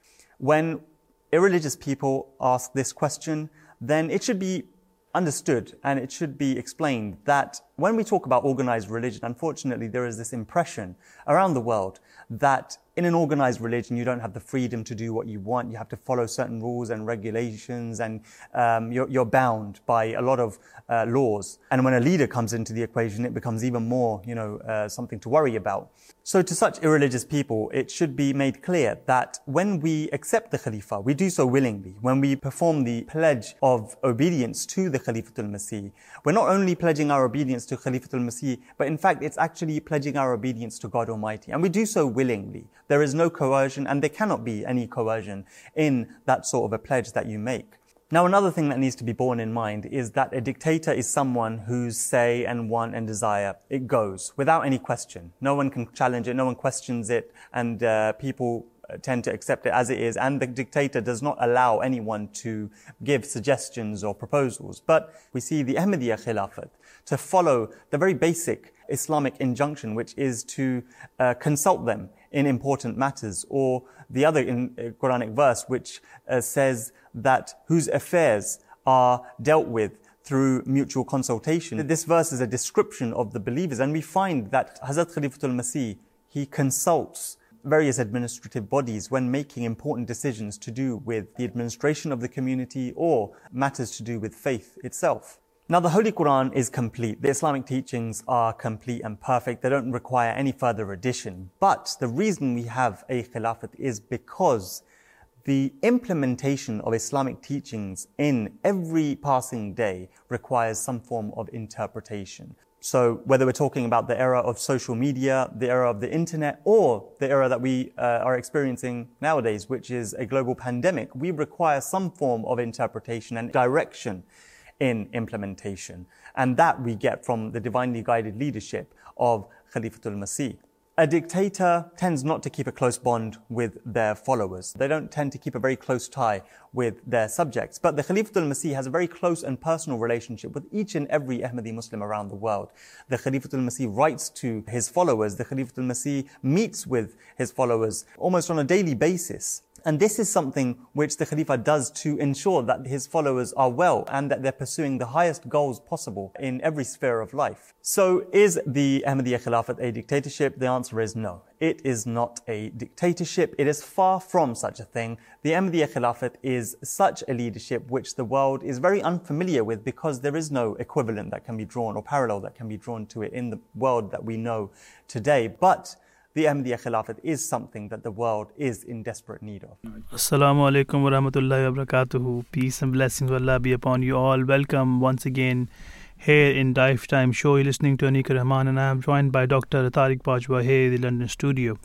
When irreligious people ask this question, then it should be understood and it should be explained that when we talk about organized religion, unfortunately there is this impression around the world that in an organized religion you don't have the freedom to do what you want. You have to follow certain rules and regulations, and um, you're, you're bound by a lot of uh, laws. And when a leader comes into the equation, it becomes even more, you know, uh, something to worry about. So to such irreligious people, it should be made clear that when we accept the Khalifa, we do so willingly. When we perform the pledge of obedience to the Khalifatul Masih, we're not only pledging our obedience to Khalifatul Masih, but in fact, it's actually pledging our obedience to God Almighty. And we do so willingly. There is no coercion, and there cannot be any coercion in that sort of a pledge that you make. Now, another thing that needs to be borne in mind is that a dictator is someone whose say and want and desire, it goes without any question. No one can challenge it, no one questions it, and uh, people tend to accept it as it is, and the dictator does not allow anyone to give suggestions or proposals. But we see the Ahmadiyya Khilafat to follow the very basic Islamic injunction, which is to uh, consult them in important matters, or the other in, uh, Quranic verse which uh, says that whose affairs are dealt with through mutual consultation. This verse is a description of the believers, and we find that Hazrat Khalifatul Masih, he consults various administrative bodies when making important decisions to do with the administration of the community or matters to do with faith itself. Now, the Holy Quran is complete. The Islamic teachings are complete and perfect. They don't require any further addition. But the reason we have a Khilafat is because the implementation of Islamic teachings in every passing day requires some form of interpretation. So whether we're talking about the era of social media, the era of the internet, or the era that we uh, are experiencing nowadays, which is a global pandemic, we require some form of interpretation and direction in implementation. And that we get from the divinely guided leadership of Khalifatul Masih. A dictator tends not to keep a close bond with their followers. They don't tend to keep a very close tie with their subjects. But the Khalifatul Masih has a very close and personal relationship with each and every Ahmadi Muslim around the world. The Khalifatul Masih writes to his followers. The Khalifatul Masih meets with his followers almost on a daily basis. And this is something which the Khalifa does to ensure that his followers are well and that they're pursuing the highest goals possible in every sphere of life. So is the Ahmadiyya Khilafat a dictatorship? The answer is no. It is not a dictatorship. It is far from such a thing. The Ahmadiyya Khilafat is such a leadership which the world is very unfamiliar with, because there is no equivalent that can be drawn or parallel that can be drawn to it in the world that we know today. But the Ahmadiyya Khilafat is something that the world is in desperate need of. Assalamu alaikum wa rahmatullahi wa barakatuhu. Peace and blessings of Allah be upon you all. Welcome once again here in Dive Time Show. You're listening to Anika Rahman, and I am joined by Doctor Tariq Bajwa here in the London studio.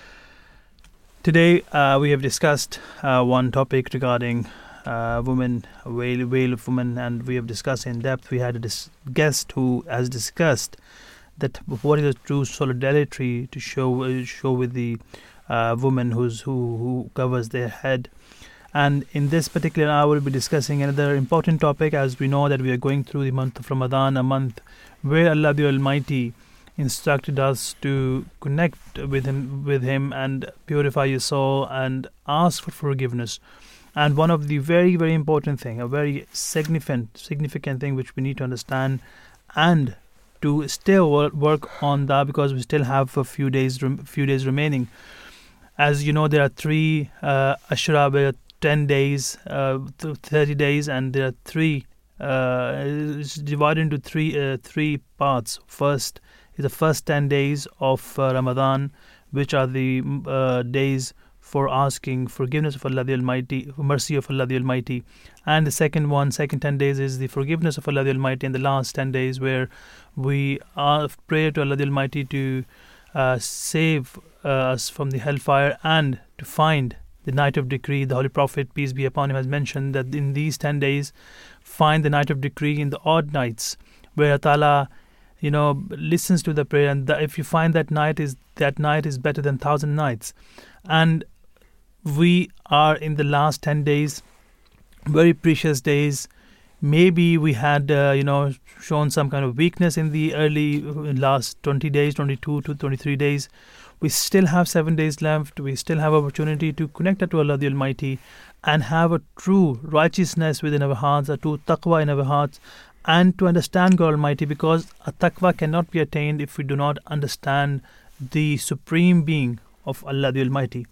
Today uh, we have discussed uh, one topic regarding uh, women, whale, whale of women, and we have discussed in depth. We had a dis- guest who has discussed that what is the true solidarity to show uh, show with the uh, woman who's who who covers their head. And in this particular hour, we'll be discussing another important topic, as we know that we are going through the month of Ramadan, a month where Allah the Almighty instructed us to connect with him with him and purify your soul and ask for forgiveness. And one of the very very important thing, a very significant significant thing which we need to understand and to still work on that, because we still have a few days few days remaining. As you know, there are three uh, Ashura, where are ten days, uh, thirty days, and there are three. Uh, it's divided into three uh, three parts. First is the first ten days of uh, Ramadan, which are the uh, days for asking forgiveness of Allah the Almighty, mercy of Allah the Almighty. And the second one, second ten days is the forgiveness of Allah the Almighty. And the last ten days where we are pray to Allah the Almighty to uh, save uh, us from the hellfire and to find the night of decree. The Holy Prophet, peace be upon him, has mentioned that in these ten days, find the night of decree in the odd nights where Allah, you know, listens to the prayer. And the, if you find that night is that night is better than thousand nights. And we are in the last ten days, very precious days. Maybe we had, uh, you know, shown some kind of weakness in the early last twenty days, twenty-two to twenty-three days. We still have seven days left. We still have opportunity to connect to Allah the Almighty and have a true righteousness within our hearts, a true taqwa in our hearts, and to understand God Almighty, because a taqwa cannot be attained if we do not understand the supreme being of Allah the Almighty.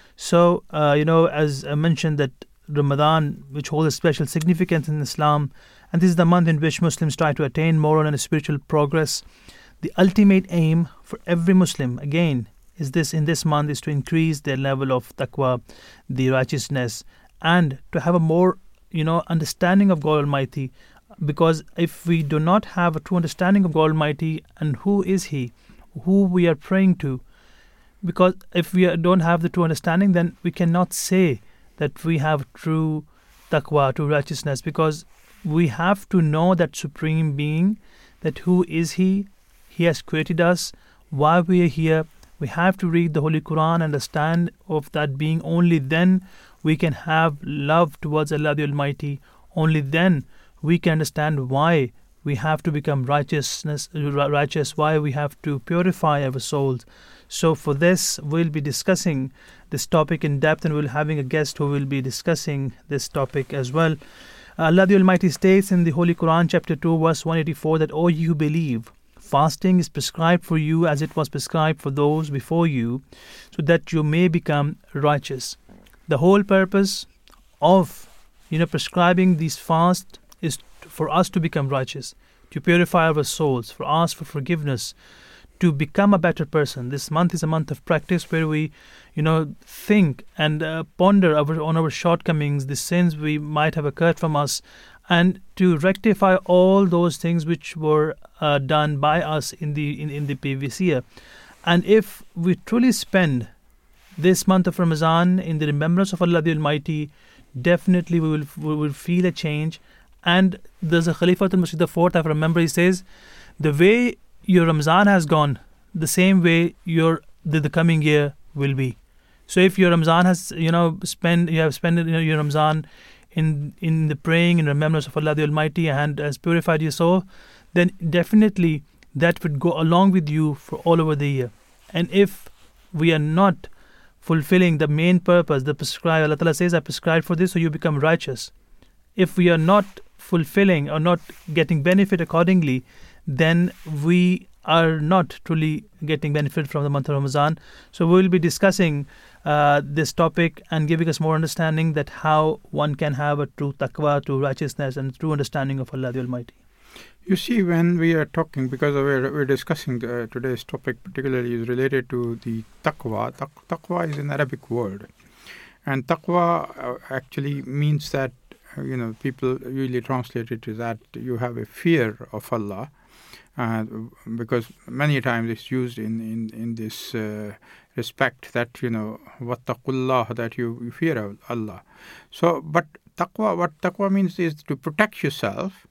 So, uh, you know, as I mentioned, that Ramadan, which holds a special significance in Islam, and this is the month in which Muslims try to attain moral and spiritual progress. The ultimate aim for every Muslim, again, is this in this month is to increase their level of taqwa, the righteousness, and to have a more, you know, understanding of God Almighty. Because if we do not have a true understanding of God Almighty and who is He, who we are praying to, because if we don't have the true understanding, then we cannot say that we have true taqwa, true righteousness, because we have to know that supreme being, that who is He, He has created us, why we are here. We have to read the Holy Quran, understand of that being. Only then we can have love towards Allah the Almighty. Only then we can understand why we have to become righteousness, righteous, why we have to purify our souls. So for this, we'll be discussing this topic in depth, and we'll be having a guest who will be discussing this topic as well. Allah the Almighty states in the Holy Quran, chapter two, verse one eighty-four, that, O you believe, fasting is prescribed for you as it was prescribed for those before you, so that you may become righteous. The whole purpose of, you know, prescribing these fasts is for us to become righteous, to purify our souls, for us for forgiveness, to become a better person. This month is a month of practice where we, you know, think and uh, ponder our, on our shortcomings, the sins we might have occurred from us, and to rectify all those things which were uh, done by us in the in, in the previous year. And if we truly spend this month of Ramadan in the remembrance of Allah the Almighty, definitely we will we will feel a change. And there's a Khalifatul Masih the fourth, I remember, he says, the way your Ramzan has gone, the same way your the, the coming year will be. So if your Ramzan has, you know, spend you have spent you know, your Ramzan in in the praying in remembrance of Allah the Almighty and has purified your soul, then definitely that would go along with you for all over the year. And if we are not fulfilling the main purpose, the prescribed, Allah Ta'ala says, I prescribed for this so you become righteous. If we are not fulfilling or not getting benefit accordingly, then we are not truly getting benefit from the month of Ramadan. So we will be discussing uh, this topic and giving us more understanding that how one can have a true taqwa, true righteousness, and true understanding of Allah the Almighty. You see, when we are talking, because we're, we're discussing uh, today's topic particularly is related to the taqwa. Taq- taqwa is an Arabic word. And taqwa uh, actually means that, uh, you know, people usually translate it to that you have a fear of Allah. Uh, because many times it's used in, in, in this uh, respect that, you know, wattaqullah, that you, you fear of Allah. So, but taqwa, what taqwa means is to protect yourself.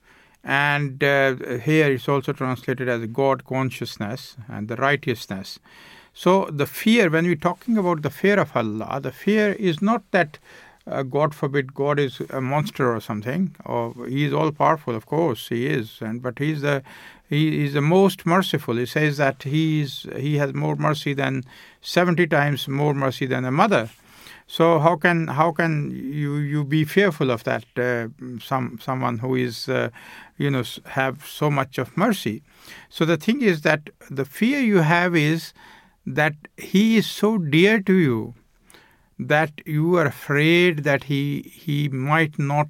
And uh, here it's also translated as God consciousness and the righteousness. So the fear, when we're talking about the fear of Allah, the fear is not that, uh, God forbid, God is a monster or something, or He is all powerful. Of course He is, and but He's the He is the most merciful. He says that He is He has more mercy than seventy times more mercy than a mother. So how can how can you, you be fearful of that uh, some someone who is uh, you know have so much of mercy? So the thing is that the fear you have is that He is so dear to you that you are afraid that he he might not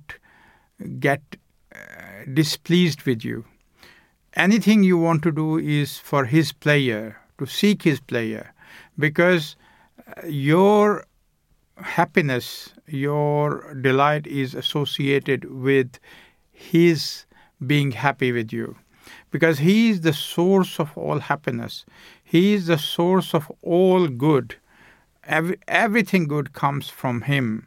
get uh, displeased with you. Anything you want to do is for His pleasure, to seek His pleasure, because your happiness, your delight is associated with His being happy with you. Because He is the source of all happiness. He is the source of all good. Every, everything good comes from Him.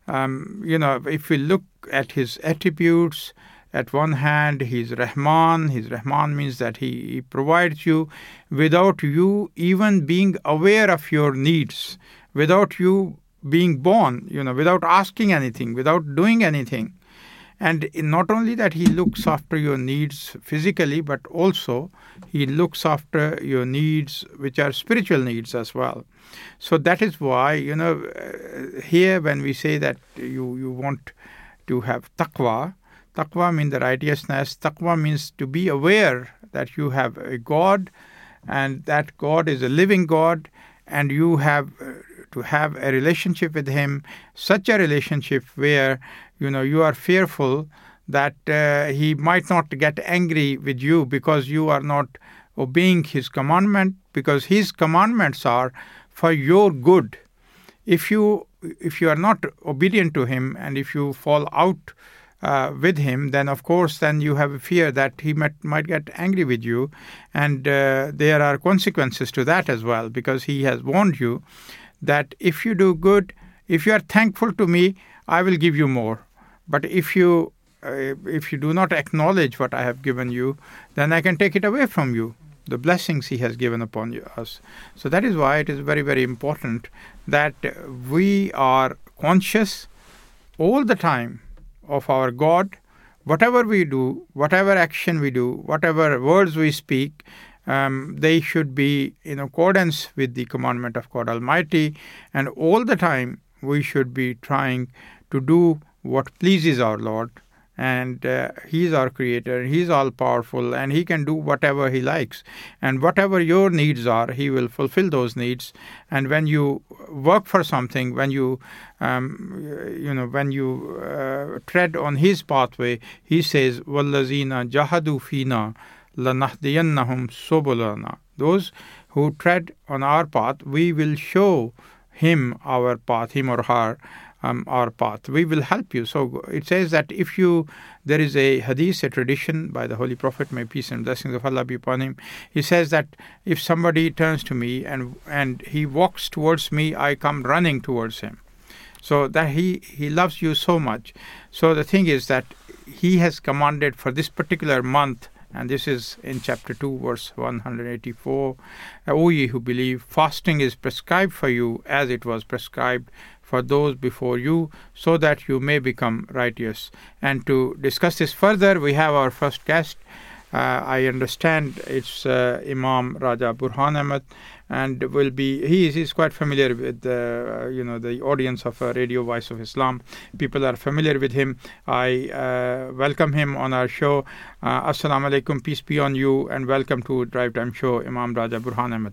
Um, you know, if we look at His attributes, at one hand, He's Rahman. His Rahman means that he, he provides you without you even being aware of your needs, without you being born, you know, without asking anything, without doing anything. And not only that He looks after your needs physically, but also He looks after your needs, which are spiritual needs as well. So that is why, you know, here when we say that you, you want to have taqwa, taqwa means the righteousness. Taqwa means to be aware that you have a God and that God is a living God, and you have to have a relationship with Him, such a relationship where, you know, you are fearful that uh, He might not get angry with you because you are not obeying His commandment, because His commandments are for your good. If you if you are not obedient to Him, and if you fall out uh, with Him, then of course then you have a fear that He might, might get angry with you, and uh, there are consequences to that as well, because He has warned you that if you do good, if you are thankful to me, I will give you more. But if you uh, if you do not acknowledge what I have given you, then I can take it away from you, the blessings He has given upon you, us. So that is why it is very, very important that we are conscious all the time of our God. Whatever we do, whatever action we do, whatever words we speak, um, they should be in accordance with the commandment of God Almighty. And all the time we should be trying to do what pleases our Lord. And uh, He is our Creator, He is all-powerful, and He can do whatever He likes. And whatever your needs are, He will fulfill those needs. And when you work for something, when you, um, you know, when you uh, tread on His pathway, He says, وَالَّذِينَ جَهَدُوا فِينَا لَنَهْدِيَنَّهُمْ سُبُلَنَا. Those who tread on our path, we will show him our path, him or her, Um, our path. We will help you. So it says that if you, there is a hadith, a tradition by the Holy Prophet, may peace and blessings of Allah be upon him. He says that if somebody turns to me and and he walks towards me, I come running towards him. So that he, he loves you so much. So the thing is that He has commanded for this particular month, and this is in chapter two, verse one hundred eighty-four, O ye who believe, fasting is prescribed for you as it was prescribed for those before you, so that you may become righteous. And to discuss this further, we have our first guest. Uh, I understand it's uh, Imam Raja Burhan Ahmed, and will be he is he's quite familiar with the uh, you know the audience of uh, Radio Voice of Islam. People are familiar with him. I uh, welcome him on our show. Uh, Assalamu alaikum, peace be on you, and welcome to Drive Time Show, Imam Raja Burhan Ahmed.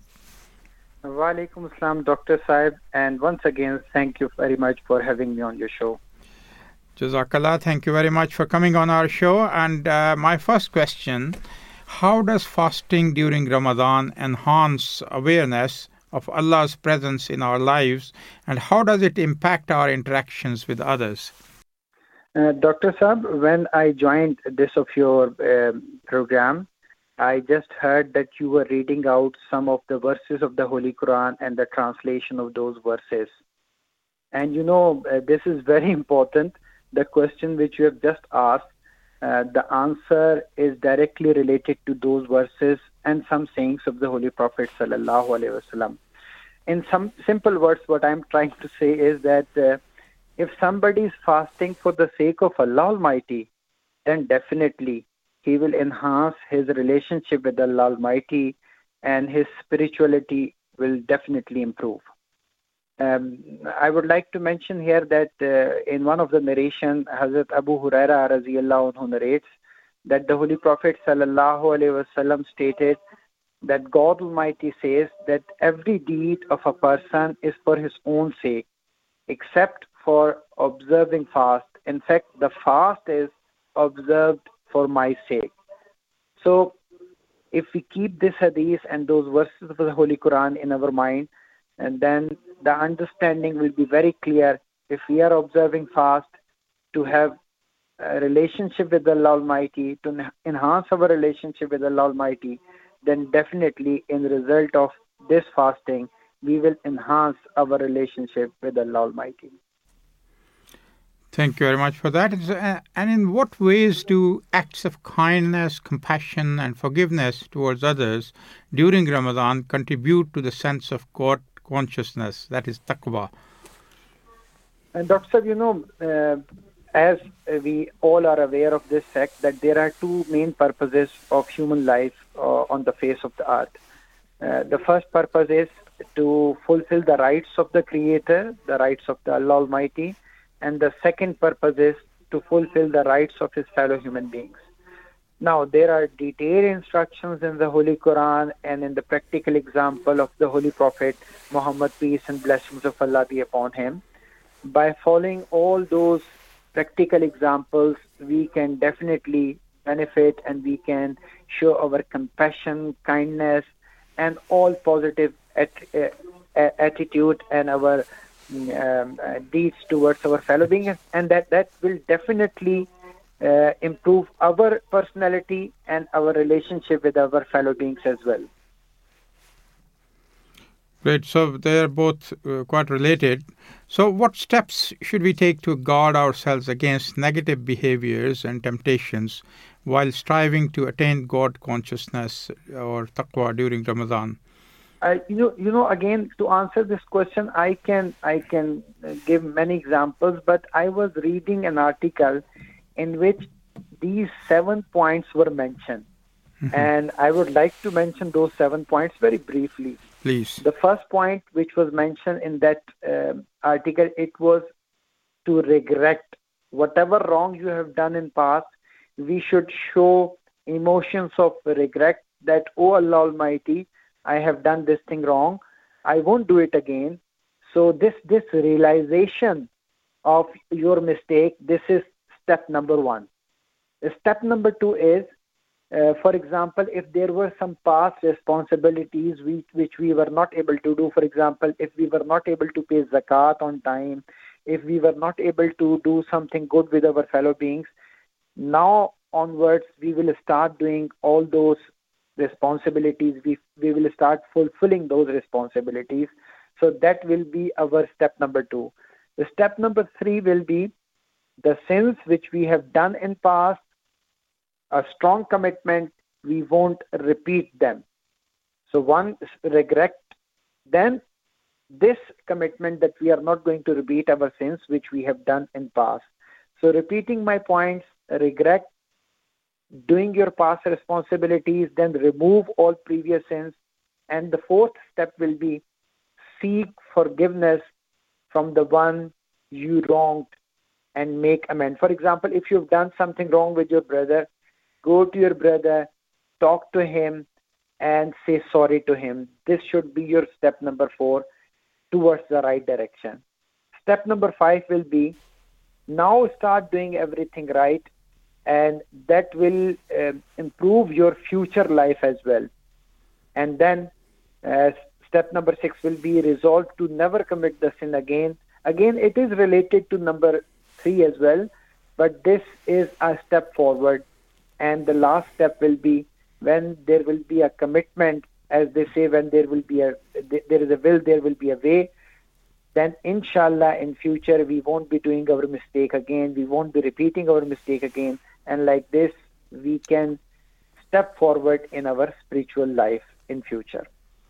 Wa alaikum assalam, Doctor Saib, and once again, thank you very much for having me on your show. Jazakallah, thank you very much for coming on our show. And uh, my first question, how does fasting during Ramadan enhance awareness of Allah's presence in our lives, and how does it impact our interactions with others? Uh, Doctor Saib, when I joined this of your uh, program, I just heard that you were reading out some of the verses of the Holy Quran and the translation of those verses. And you know, uh, this is very important. The question which you have just asked, uh, the answer is directly related to those verses and some sayings of the Holy Prophet sallallahu alaihi wasallam. In some simple words, what I'm trying to say is that uh, if somebody is fasting for the sake of Allah Almighty, then definitely he will enhance his relationship with Allah Almighty, and his spirituality will definitely improve. Um, I would like to mention here that uh, in one of the narration, Hazrat Abu Huraira radhiyallahu anhu narrates that the Holy Prophet sallallahu alaihi wasallam stated that God Almighty says that every deed of a person is for his own sake, except for observing fast. In fact, the fast is observed for my sake. So, if we keep this hadith and those verses of the Holy Quran in our mind, and then the understanding will be very clear. If we are observing fast, to have a relationship with Allah Almighty, to enhance our relationship with Allah Almighty, then definitely in the result of this fasting, we will enhance our relationship with Allah Almighty. Thank you very much for that. And in what ways do acts of kindness, compassion, and forgiveness towards others during Ramadan contribute to the sense of God consciousness, that is taqwa? And Doctor Saab, you know, uh, as we all are aware of this fact, that there are two main purposes of human life uh, on the face of the earth. Uh, the first purpose is to fulfill the rights of the Creator, the rights of the Allah Almighty, and the second purpose is to fulfill the rights of his fellow human beings. Now, there are detailed instructions in the Holy Quran and in the practical example of the Holy Prophet Muhammad, peace and blessings of Allah be upon him. By following all those practical examples, we can definitely benefit and we can show our compassion, kindness, and all positive at, uh, attitude and our um, uh, deeds towards our fellow beings, and that, that will definitely uh, improve our personality and our relationship with our fellow beings as well. Great. So they are both uh, quite related. So what steps should we take to guard ourselves against negative behaviors and temptations while striving to attain God consciousness or taqwa during Ramadan? Uh, you know, you know. Again, to answer this question, I can I can give many examples. But I was reading an article in which these seven points were mentioned, mm-hmm. and I would like to mention those seven points very briefly. Please. The first point which was mentioned in that uh, article, it was to regret whatever wrong you have done in past. We should show emotions of regret that, oh Allah Almighty, I have done this thing wrong. I won't do it again. So this this realization of your mistake, this is step number one. Step number two is, Uh, for example, if there were some past responsibilities which, which we were not able to do, for example, if we were not able to pay zakat on time, if we were not able to do something good with our fellow beings, now onwards we will start doing all those responsibilities. We, we will start fulfilling those responsibilities. So that will be our step number two. The step number three will be the sins which we have done in past, a strong commitment, we won't repeat them. So one, regret. Then this commitment that we are not going to repeat our sins which we have done in past. So repeating my points, regret, doing your past responsibilities, then remove all previous sins. And the fourth step will be seek forgiveness from the one you wronged and make amends. For example, if you've done something wrong with your brother, go to your brother, talk to him, and say sorry to him. This should be your step number four towards the right direction. Step number five will be, now start doing everything right, and that will uh, improve your future life as well. And then uh, step number six will be resolve to never commit the sin again. Again, it is related to number three as well, but this is a step forward. And the last step will be when there will be a commitment, as they say, when there will be a there is a will, there will be a way. Then inshallah in future we won't be doing our mistake again. We won't be repeating our mistake again. And like this, we can step forward in our spiritual life in future.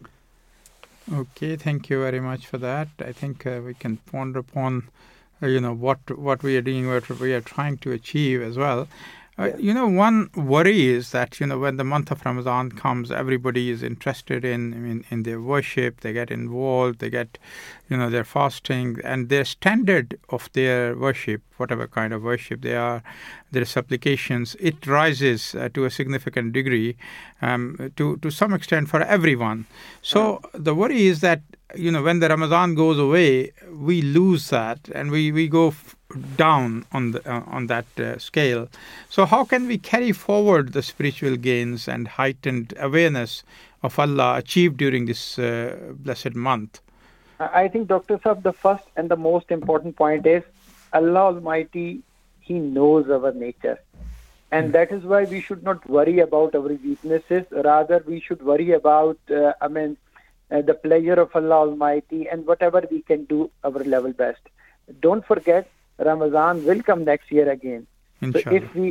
Okay, thank you very much for that. I think uh, we can ponder upon, uh, you know, what what we are doing, what we are trying to achieve as well. Uh, you know, one worry is that, you know, when the month of Ramadan comes, everybody is interested in, in in their worship. They get involved, they get, you know, their fasting, and their standard of their worship, whatever kind of worship they are, their supplications, it rises uh, to a significant degree, um, to, to some extent for everyone. So the worry is that, you know, when the Ramadan goes away, we lose that and we, we go f- down on the uh, on that uh, scale. So how can we carry forward the spiritual gains and heightened awareness of Allah achieved during this uh, blessed month? I think, Doctor Saab, the first and the most important point is Allah Almighty, He knows our nature. And that is why we should not worry about our weaknesses. Rather, we should worry about, uh, I mean, uh, the pleasure of Allah Almighty and whatever we can do our level best. Don't forget, Ramadan will come next year again. So if we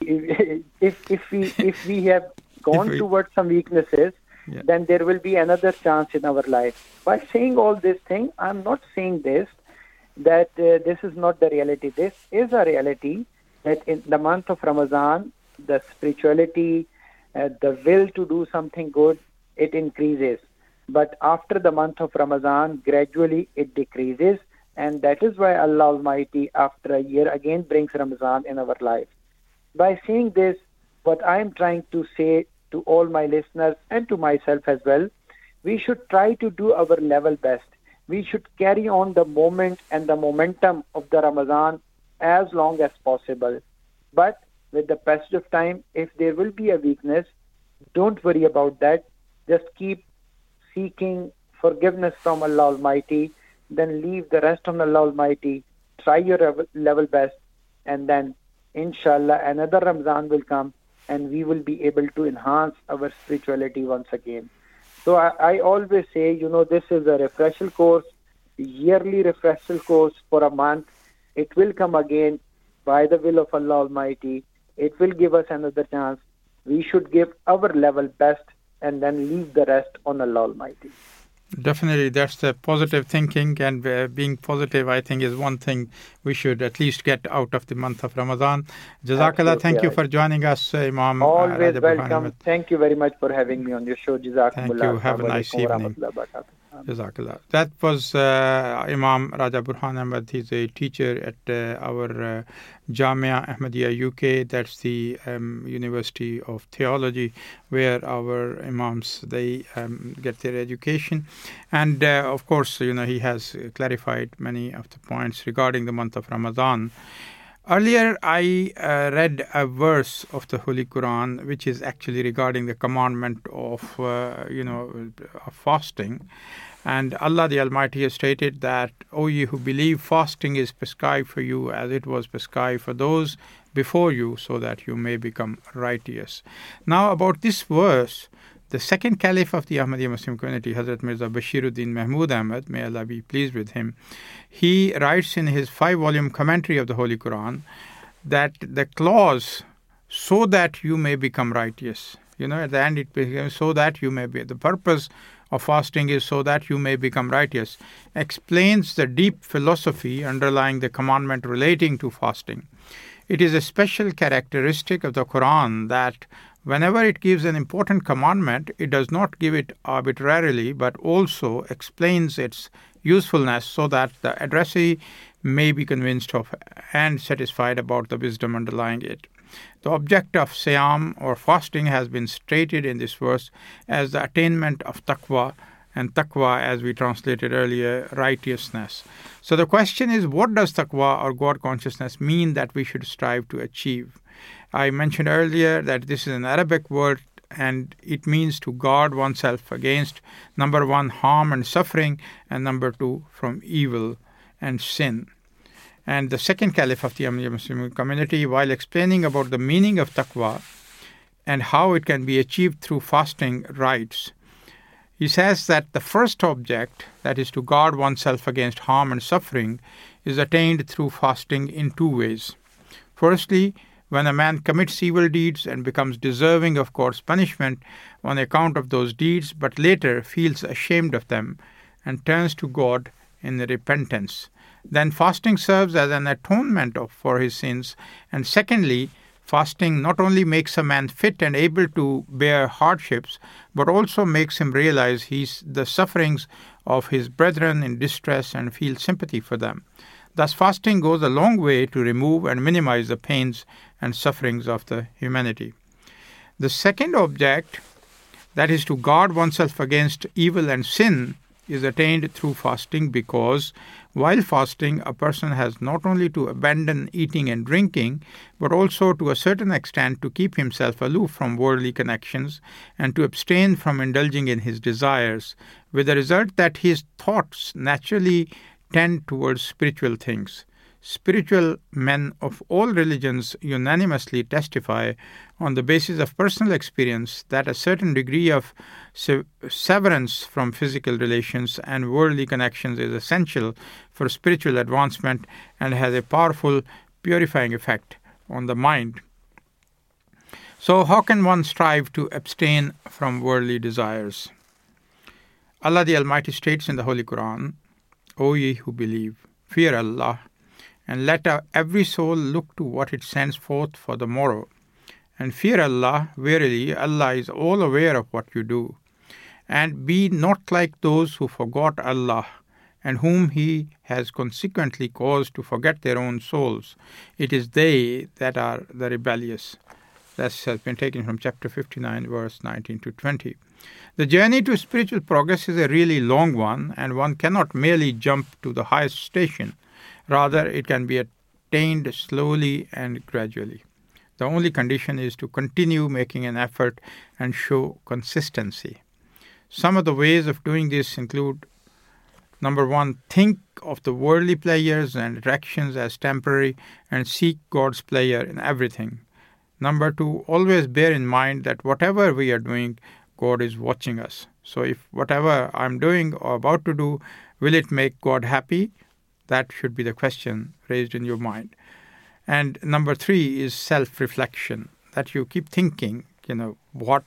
if if we if we have gone we, towards some weaknesses, yeah. then there will be another chance in our life. By saying all this thing, I'm not saying this that uh, this is not the reality. This is a reality that in the month of Ramadan, the spirituality, uh, the will to do something good, it increases. But after the month of Ramadan, gradually it decreases. And that is why Allah Almighty, after a year, again brings Ramadan in our life. By saying this, what I am trying to say to all my listeners and to myself as well, we should try to do our level best. We should carry on the moment and the momentum of the Ramadan as long as possible. But with the passage of time, if there will be a weakness, don't worry about that. Just keep seeking forgiveness from Allah Almighty. Then leave the rest on Allah Almighty. Try your level best. And then, inshallah, another Ramadan will come and we will be able to enhance our spirituality once again. So I, I always say, you know, this is a refresher course, yearly refresher course for a month. It will come again by the will of Allah Almighty. It will give us another chance. We should give our level best and then leave the rest on Allah Almighty. Definitely, that's the positive thinking, and uh, being positive, I think, is one thing we should at least get out of the month of Ramadan. Jazakallah, thank you for joining us, uh, Imam. Always uh, welcome. Thank you very much for having me on your show. Jazakumullah. Thank you. Have a nice evening. Jazakallah. That was uh, Imam Raja Burhan Ahmed. He's a teacher at uh, our uh, Jamia Ahmadiyya U K. That's the um, University of Theology, where our imams, they um, get their education. And uh, of course, you know, he has clarified many of the points regarding the month of Ramadan. Earlier, I uh, read a verse of the Holy Quran, which is actually regarding the commandment of, uh, you know, of fasting. And Allah the Almighty has stated that, O ye who believe, fasting is prescribed for you as it was prescribed for those before you, so that you may become righteous. Now, about this verse, the second caliph of the Ahmadiyya Muslim community, Hazrat Mirza Bashiruddin Mahmud Ahmad, may Allah be pleased with him, he writes in his five-volume commentary of the Holy Quran that the clause, so that you may become righteous, you know, at the end it becomes, so that you may be, the purpose of fasting is so that you may become righteous, explains the deep philosophy underlying the commandment relating to fasting. It is a special characteristic of the Quran that whenever it gives an important commandment, it does not give it arbitrarily, but also explains its usefulness so that the addressee may be convinced of and satisfied about the wisdom underlying it. The object of Siyam or fasting has been stated in this verse as the attainment of taqwa, and taqwa, as we translated earlier, righteousness. So the question is, what does taqwa or God consciousness mean that we should strive to achieve? I mentioned earlier that this is an Arabic word and it means to guard oneself against, number one, harm and suffering, and number two, from evil and sin. And the second caliph of the Ahmadiyya Muslim community, while explaining about the meaning of taqwa and how it can be achieved through fasting, writes, he says that the first object, that is to guard oneself against harm and suffering, is attained through fasting in two ways. Firstly, when a man commits evil deeds and becomes deserving of God's punishment on account of those deeds, but later feels ashamed of them and turns to God in repentance, then fasting serves as an atonement of, for his sins. And secondly, fasting not only makes a man fit and able to bear hardships, but also makes him realize he's the sufferings of his brethren in distress and feel sympathy for them. Thus, fasting goes a long way to remove and minimize the pains and sufferings of the humanity. The second object, that is to guard oneself against evil and sin, is attained through fasting, because while fasting a person has not only to abandon eating and drinking, but also to a certain extent to keep himself aloof from worldly connections and to abstain from indulging in his desires, with the result that his thoughts naturally tend towards spiritual things. Spiritual men of all religions unanimously testify on the basis of personal experience that a certain degree of severance from physical relations and worldly connections is essential for spiritual advancement and has a powerful purifying effect on the mind. So how can one strive to abstain from worldly desires? Allah the Almighty states in the Holy Quran, O ye who believe, fear Allah, and let every soul look to what it sends forth for the morrow. And fear Allah, verily Allah is all aware of what you do. And be not like those who forgot Allah, and whom He has consequently caused to forget their own souls. It is they that are the rebellious. This has been taken from chapter fifty-nine, verse nineteen to twenty. The journey to spiritual progress is a really long one, and one cannot merely jump to the highest station. Rather, it can be attained slowly and gradually. The only condition is to continue making an effort and show consistency. Some of the ways of doing this include: number one, think of the worldly pleasures and attractions as temporary and seek God's pleasure in everything. Number two, always bear in mind that whatever we are doing, God is watching us. So if whatever I'm doing or about to do, will it make God happy? That should be the question raised in your mind. And number three is self-reflection, that you keep thinking, you know, what,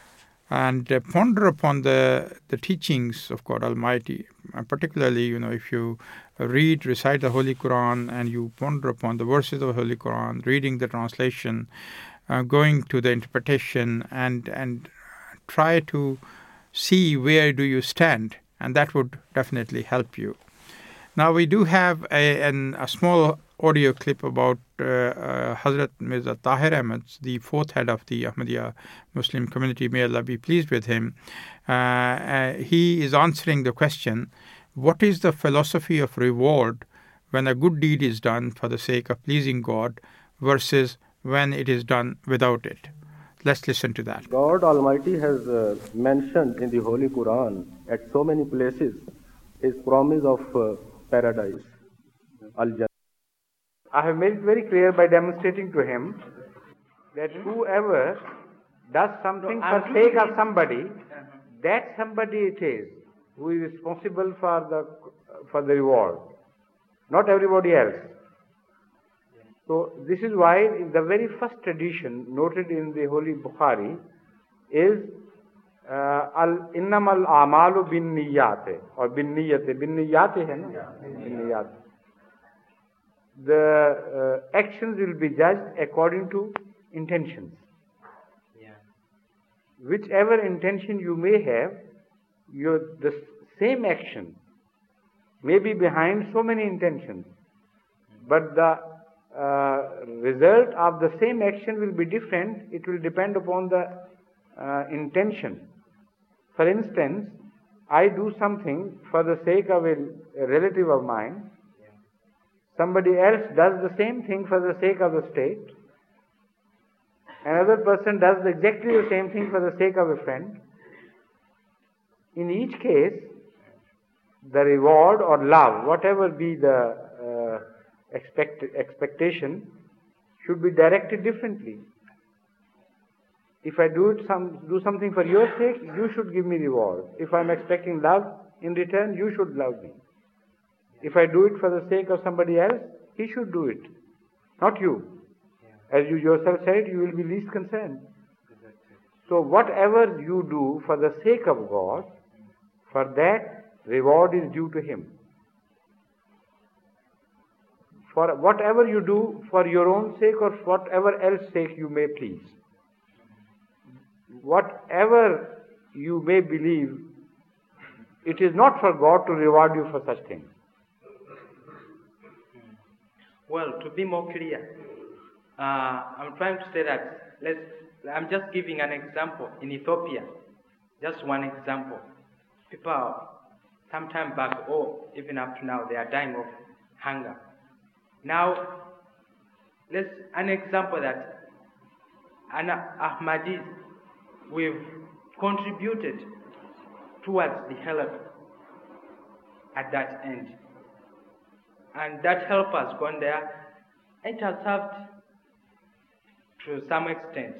and uh, ponder upon the, the teachings of God Almighty. And particularly, you know, if you read, recite the Holy Quran and you ponder upon the verses of the Holy Quran, reading the translation, uh, going to the interpretation, and, and try to see where do you stand, and that would definitely help you. Now, we do have a, an, a small audio clip about uh, uh, Hazrat Mirza Tahir Ahmad, the fourth head of the Ahmadiyya Muslim community. May Allah be pleased with him. Uh, uh, he is answering the question, what is the philosophy of reward when a good deed is done for the sake of pleasing God versus when it is done without it? Let's listen to that. God Almighty has uh, mentioned in the Holy Quran at so many places His promise of uh, paradise, Al-Jannah. I have made it very clear by demonstrating to him that whoever does something for sake of somebody, that somebody it is who is responsible for the for the reward, not everybody else. So this is why in the very first tradition noted in the Holy Bukhari is Uh, al innamal amalu bin niyate or bin niyate bin niyate hai na bin niyate. The uh, actions will be judged according to intentions. Yeah. Whichever intention you may have, your the same action may be behind so many intentions, but the uh, result of the same action will be different. It will depend upon the uh, intention. For instance, I do something for the sake of a, a relative of mine. Somebody else does the same thing for the sake of the state. Another person does exactly the same thing for the sake of a friend. In each case, the reward or love, whatever be the uh, expect, expectation, should be directed differently. If I do it some do something for your sake, you should give me reward. If I'm expecting love in return, you should love me. If I do it for the sake of somebody else, he should do it, not you. As you yourself said, you will be least concerned. So whatever you do for the sake of God, for that reward is due to Him. For whatever you do for your own sake or for whatever else sake you may please, whatever you may believe, it is not for God to reward you for such things. Well, to be more clear, uh, I'm trying to say that, let's, I'm just giving an example in Ethiopia, just one example. People some time back, or even up to now, they are dying of hunger. Now, let's an example that an Ahmadis, we've contributed towards the help at that end. And that help has gone there. It has served to some extent.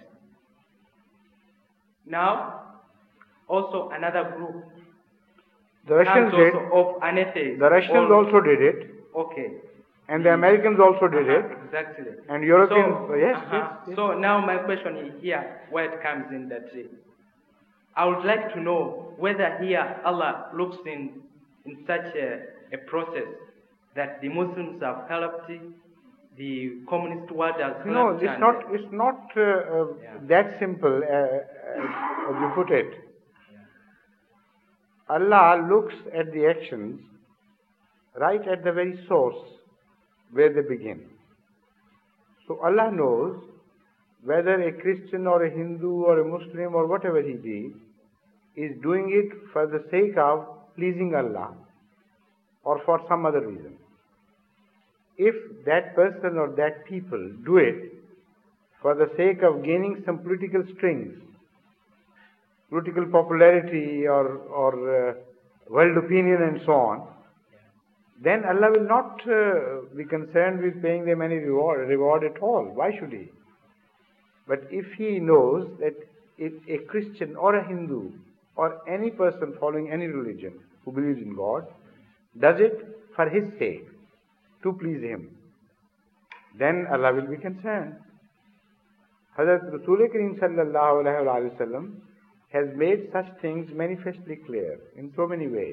Now, also another group. The Russians did. Of atheists. The Russians also did it. Okay. And the Americans also did uh-huh, it. Exactly. And Europeans, so, yes, uh-huh. yes, yes. So now my question is here, where it comes in that uh, I would like to know whether here Allah looks in in such a, a process that the Muslims have helped, the communist world has helped. No, it's not. It's not uh, uh, yeah. that simple uh, as you put it. Yeah. Allah looks at the actions right at the very source where they begin. So Allah knows whether a Christian or a Hindu or a Muslim or whatever he be is doing it for the sake of pleasing Allah or for some other reason. If that person or that people do it for the sake of gaining some political strings, political popularity or, or uh, world opinion and so on, then Allah will not uh, be concerned with paying them any reward, reward at all. Why should He? But if He knows that if a Christian or a Hindu or any person following any religion who believes in God does it for His sake, to please Him, then Allah will be concerned. Hazrat Rasul Kareem sallallahu alayhi wa sallam has made such things manifestly clear in so many ways.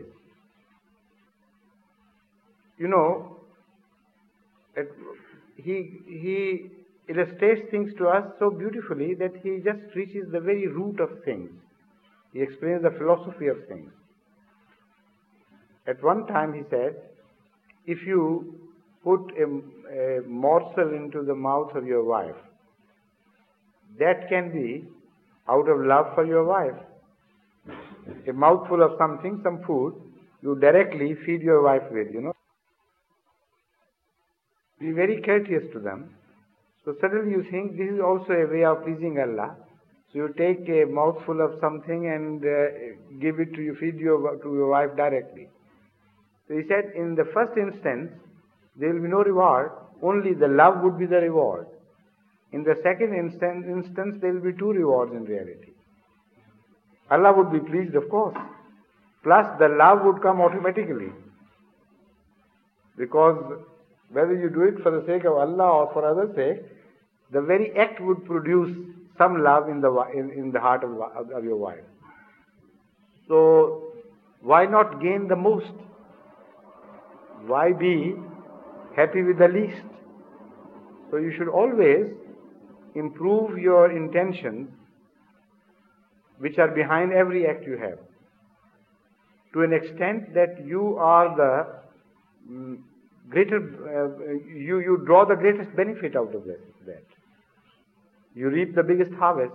You know, it, he he illustrates things to us so beautifully that he just reaches the very root of things. He explains the philosophy of things. At one time he said, if you put a, a morsel into the mouth of your wife, that can be out of love for your wife. A mouthful of something, some food, you directly feed your wife with, you know. Be very courteous to them. So suddenly you think this is also a way of pleasing Allah. So you take a mouthful of something and uh, give it to you, feed your, to your wife directly. So he said, in the first instance, there will be no reward, only the love would be the reward. In the second instance, instance there will be two rewards in reality. Allah would be pleased, of course. Plus the love would come automatically. Because whether you do it for the sake of Allah or for others' sake, the very act would produce some love in the in, in the heart of, of your wife. So why not gain the most? Why be happy with the least? So you should always improve your intentions which are behind every act you have, to an extent that you are the um, greater, uh, you, you draw the greatest benefit out of that. that. You reap the biggest harvest.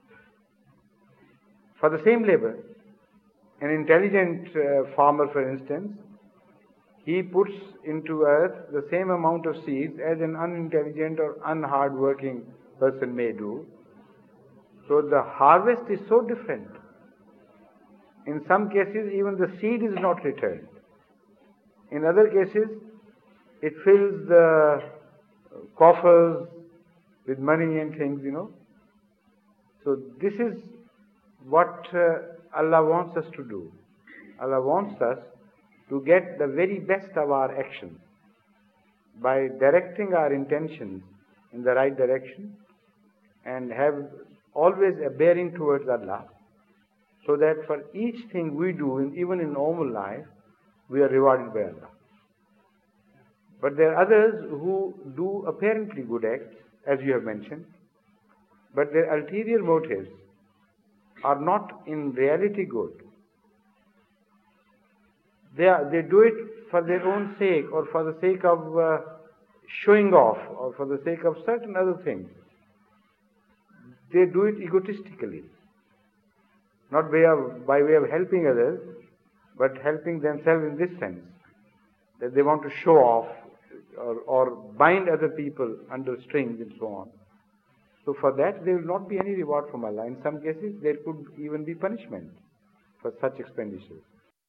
For the same labor, an intelligent uh, farmer, for instance, he puts into earth the same amount of seeds as an unintelligent or unhard-working person may do. So the harvest is so different. In some cases, even the seed is not returned. In other cases, it fills the coffers with money and things, you know. So this is what uh, Allah wants us to do. Allah wants us to get the very best of our actions by directing our intentions in the right direction and have always a bearing towards Allah, so that for each thing we do, in, even in normal life, we are rewarded by Allah. But there are others who do apparently good acts, as you have mentioned, but their ulterior motives are not in reality good. They, are, they do it for their own sake, or for the sake of uh, showing off, or for the sake of certain other things. They do it egotistically, not by, of, by way of helping others, but helping themselves in this sense, that they want to show off or, or bind other people under strings and so on. So for that there will not be any reward from Allah. In some cases there could even be punishment for such expenditures.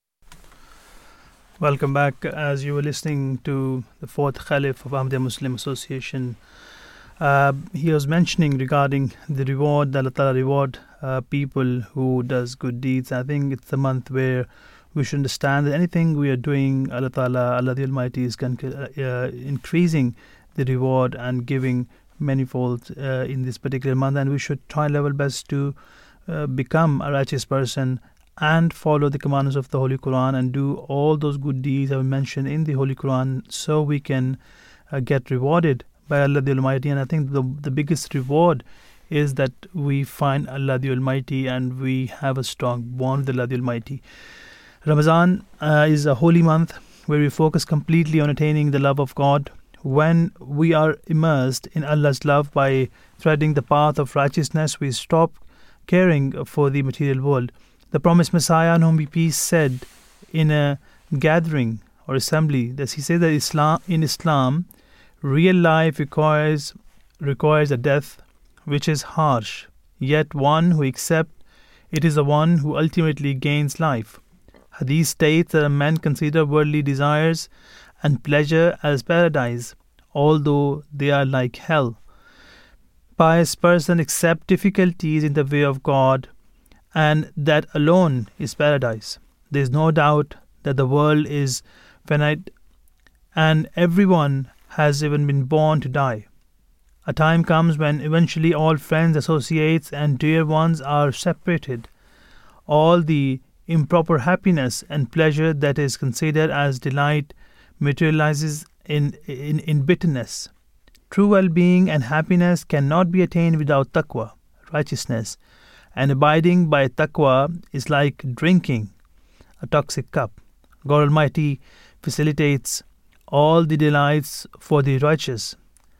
Welcome back. As you were listening to the fourth Caliph of Ahmadiyya Muslim Association, uh, he was mentioning regarding the reward, that Allah Ta'ala reward uh, people who does good deeds. I think it's the month where we should understand that anything we are doing, Allah Ta'ala, Allah the Almighty is uh, increasing the reward and giving manifold uh, in this particular month, and we should try level best to uh, become a righteous person and follow the commandments of the Holy Quran and do all those good deeds I mentioned in the Holy Quran, so we can uh, get rewarded by Allah the Almighty. And I think the the biggest reward is that we find Allah the Almighty and we have a strong bond with Allah the Almighty. Ramadan uh, is a holy month where we focus completely on attaining the love of God. When we are immersed in Allah's love by treading the path of righteousness, we stop caring for the material world. The promised Messiah, on whom be peace, said in a gathering or assembly that he said that Islam, in Islam, real life requires requires a death which is harsh, yet one who accepts it is the one who ultimately gains life. Hadith states that a man consider worldly desires and pleasure as paradise, although they are like hell. Pious person accept difficulties in the way of God, and that alone is paradise. There is no doubt that the world is finite, and everyone has even been born to die. A time comes when eventually all friends, associates, and dear ones are separated. All the improper happiness and pleasure that is considered as delight materializes in, in, in bitterness. True well-being and happiness cannot be attained without taqwa, righteousness, and abiding by taqwa is like drinking a toxic cup. God Almighty facilitates all the delights for the righteous,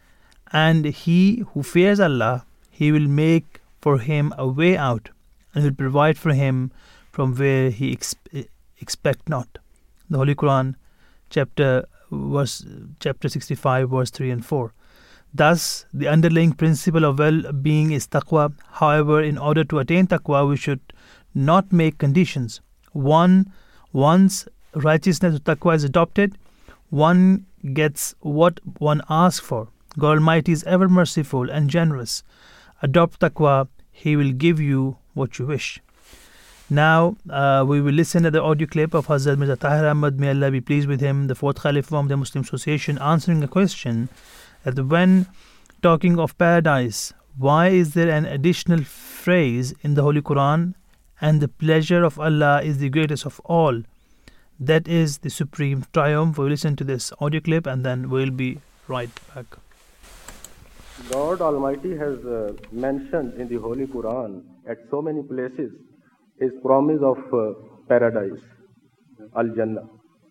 and he who fears Allah, He will make for him a way out, and will provide for him from where he exp- expect not. The Holy Quran, chapter verse chapter sixty-five, verse three and four. Thus, the underlying principle of well-being is taqwa. However, in order to attain taqwa, we should not make conditions. One, once righteousness of taqwa is adopted, one gets what one asks for. God Almighty is ever merciful and generous. Adopt taqwa, He will give you what you wish. Now, uh, we will listen to the audio clip of Hazrat Mirza Tahir Ahmad, may Allah be pleased with him, the fourth Caliph of the Muslim Association, answering a question that when talking of paradise, why is there an additional phrase in the Holy Quran, and the pleasure of Allah is the greatest of all? That is the supreme triumph. We'll listen to this audio clip and then we'll be right back. God Almighty has uh, mentioned in the Holy Quran at so many places His promise of uh, paradise, Al-Jannah.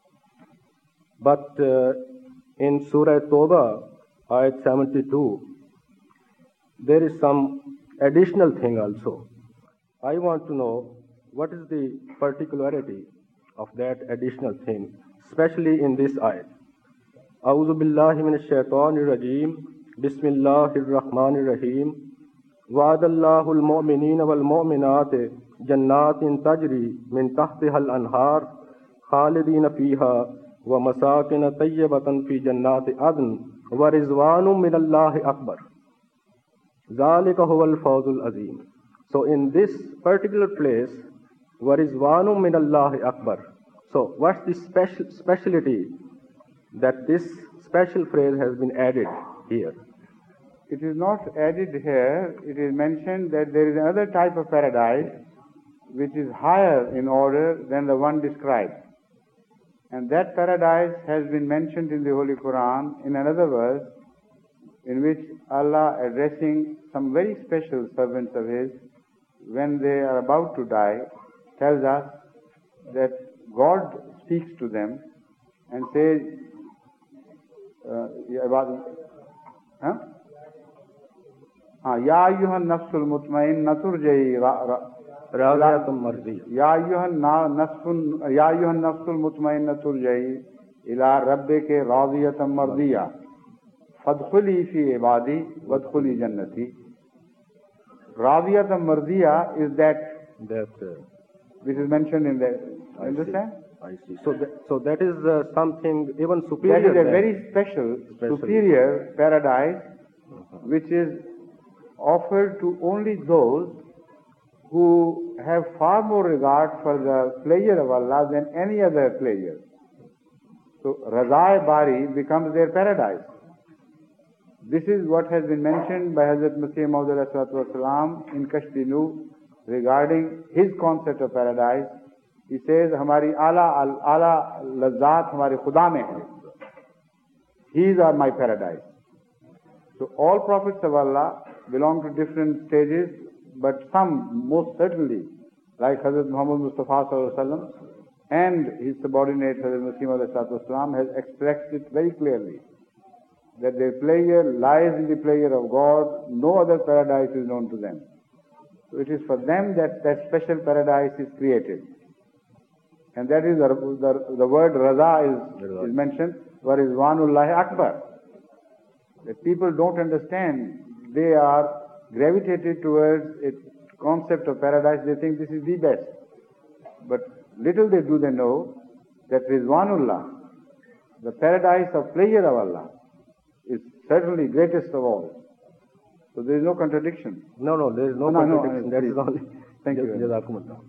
But uh, in Surah Tawbah, Ayat seventy-two, there is some additional thing also. I want to know what is the particularity of that additional thing, especially in this ayat. A'udhu billahi minash shaitanir rajim. Bismillahir rahmanir rahim. Wa'adallahu al-mu'minina wal mu'minati jannatin tajri min tahtiha al-anhar khalidina fiha wa masakin tayyibatan fi jannati adn wa rizwanun min Allahi akbar. Zalika huwa al-fawzul azim. So in this particular place, وَرِزْوَانٌ مِّنَ اللَّهِ أَكْبَرُ. So what's the special speciality that this special phrase has been added here? It is not added here. It is mentioned that there is another type of paradise which is higher in order than the one described. And that paradise has been mentioned in the Holy Quran in another verse, in which Allah, addressing some very special servants of His when they are about to die, tells us that God speaks to them and says, Ya ayyuhan nafsul mutmain naturjai راضية مرضية. يا أيها النفس يا أيها النفس المطمئنة ارجعي إلى ربك راضية مرضية فادخلي في عبادي وادخلي جنتي. راضية مرضية is that that uh, which is mentioned in the. I Understand? See. I see. So that, so that is uh, something even superior. That is a than very special, special, superior paradise, uh-huh. which is offered to only those who have far more regard for the pleasure of Allah than any other pleasure. So Raza-e Bari becomes their paradise. This is what has been mentioned by Hazrat Masih Maud Wasalam in Kashf Nur regarding his concept of paradise. He says, Hamari ala ala lazzat hamare khuda mein hai. These are my paradise. So all prophets of Allah belong to different stages, but some most certainly, like Hazrat Muhammad Mustafa Sallallahu Alaihi Wasallam and his subordinate Hazrat Masih Maud Wasalam, has expressed it very clearly that their pleasure lies in the pleasure of God. No other paradise is known to them. So it is for them that that special paradise is created. And that is the, the, the word Raza is, is mentioned, Warizwanullahi Akbar. That people don't understand. They are gravitated towards a concept of paradise. They think this is the best. But little they do they know that Rizwanullah, the paradise of pleasure of Allah, is certainly greatest of all. So there is no contradiction. No, no, there is no, no contradiction. No, that is only. Thank you.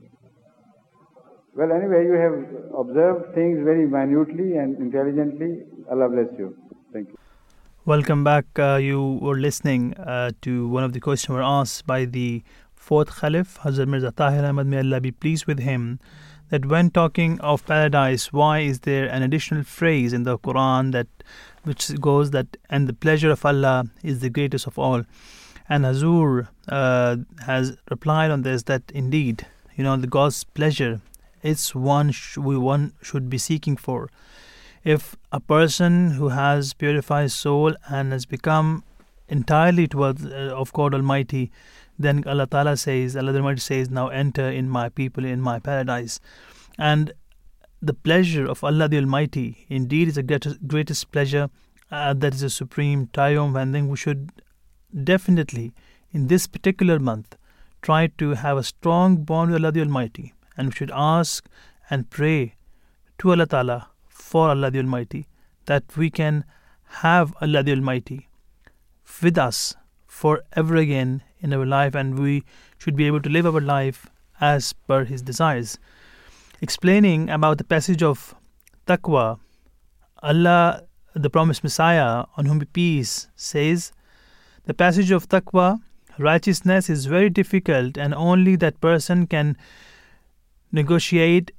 Well, anyway, you have observed things very minutely and intelligently. Allah bless you. Thank you. Welcome back. Uh, you were listening uh, to one of the questions were asked by the fourth Caliph, Hazrat Mirza Tahir Ahmad, may Allah be pleased with him, that when talking of paradise, why is there an additional phrase in the Quran that which goes that, and the pleasure of Allah is the greatest of all? And Hazur uh, has replied on this that indeed, you know, the God's pleasure, it's one sh- we one should be seeking for. If a person who has purified his soul and has become entirely towards uh, of God Almighty, then Allah Ta'ala says, Allah Almighty says, now enter in my people, in my paradise. And the pleasure of Allah the Almighty indeed is the greatest, greatest pleasure, uh, that is a supreme triumph, and then we should definitely in this particular month try to have a strong bond with Allah the Almighty, and we should ask and pray to Allah Ta'ala for Allah the Almighty that we can have Allah the Almighty with us forever again in our life, and we should be able to live our life as per His desires. Explaining about the passage of taqwa, Allah, the promised Messiah, on whom be peace, says, the passage of taqwa, righteousness, is very difficult, and only that person can negotiate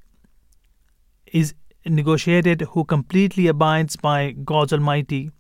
is negotiated who completely abides by God's Almighty,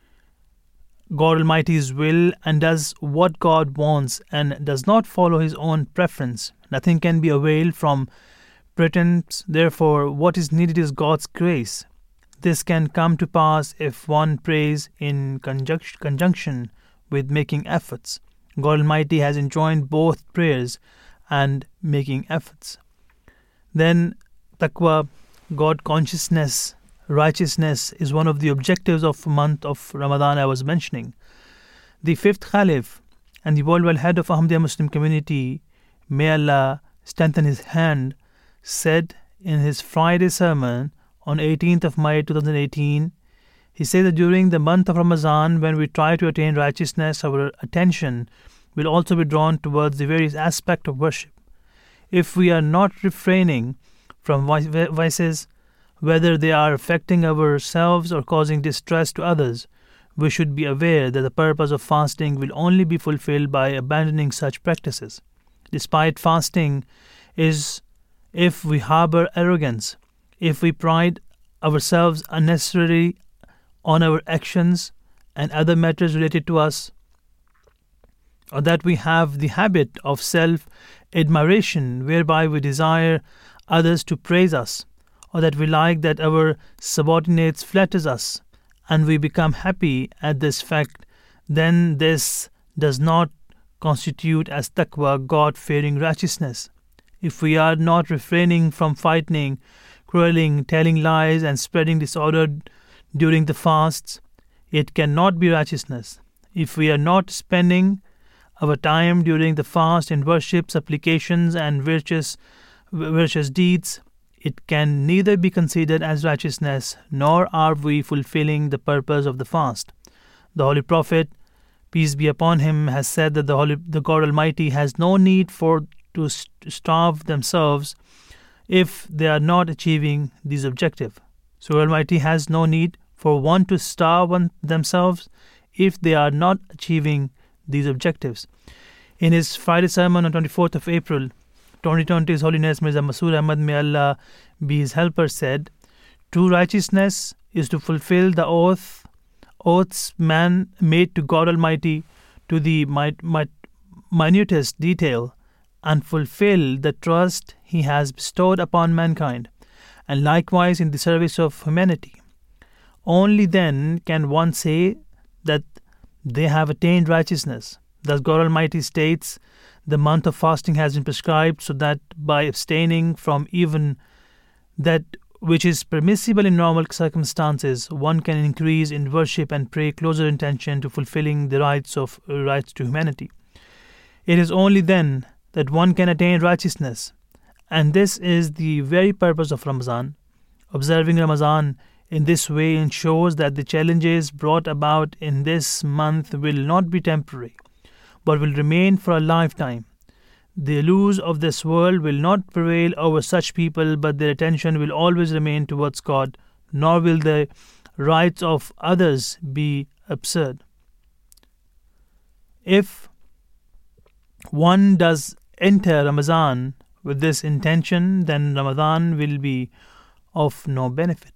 God Almighty's will, and does what God wants and does not follow his own preference. Nothing can be availed from pretense. Therefore, what is needed is God's grace. This can come to pass if one prays in conjunc- conjunction with making efforts. God Almighty has enjoined both prayers and making efforts. Then taqwa, God consciousness, righteousness is one of the objectives of the month of Ramadan I was mentioning. The fifth Caliph and the worldwide head of Ahmadiyya Muslim community, may Allah strengthen his hand, said in his Friday sermon on eighteenth of May twenty eighteen, he said that during the month of Ramadan, when we try to attain righteousness, our attention will also be drawn towards the various aspects of worship. If we are not refraining from vices, whether they are affecting ourselves or causing distress to others, we should be aware that the purpose of fasting will only be fulfilled by abandoning such practices. Despite fasting is if we harbor arrogance, if we pride ourselves unnecessarily on our actions and other matters related to us, or that we have the habit of self-admiration whereby we desire others to praise us, or that we like that our subordinates flatters us and we become happy at this fact, then this does not constitute as taqwa, God-fearing righteousness. if we are not refraining from fighting, quarreling, telling lies, and spreading disorder during the fasts, it cannot be righteousness. If we are not spending our time during the fast in worship, supplications, and virtuous, virtuous deeds, it can neither be considered as righteousness, nor are we fulfilling the purpose of the fast. The Holy Prophet, peace be upon him, has said that the, Holy, the God Almighty has no need for to starve themselves if they are not achieving these objectives. So Almighty has no need for one to starve on themselves if they are not achieving these objectives. In his Friday sermon on twenty-fourth of April, twenty twenty, His Holiness Mirza Masroor Ahmad, may Allah be his helper, said, "True righteousness is to fulfill the oath, oaths man made to God Almighty to the mi- mi- minutest detail, and fulfill the trust He has bestowed upon mankind, and likewise in the service of humanity. Only then can one say that they have attained righteousness." Thus God Almighty states, the month of fasting has been prescribed so that by abstaining from even that which is permissible in normal circumstances, one can increase in worship and pray closer intention to fulfilling the rights of uh, rights to humanity. It is only then that one can attain righteousness, and this is the very purpose of Ramadan. Observing Ramadan in this way ensures that the challenges brought about in this month will not be temporary, but will remain for a lifetime. The illusions of this world will not prevail over such people, but their attention will always remain towards God, nor will the rights of others be absurd. If one does enter Ramadan with this intention, then Ramadan will be of no benefit.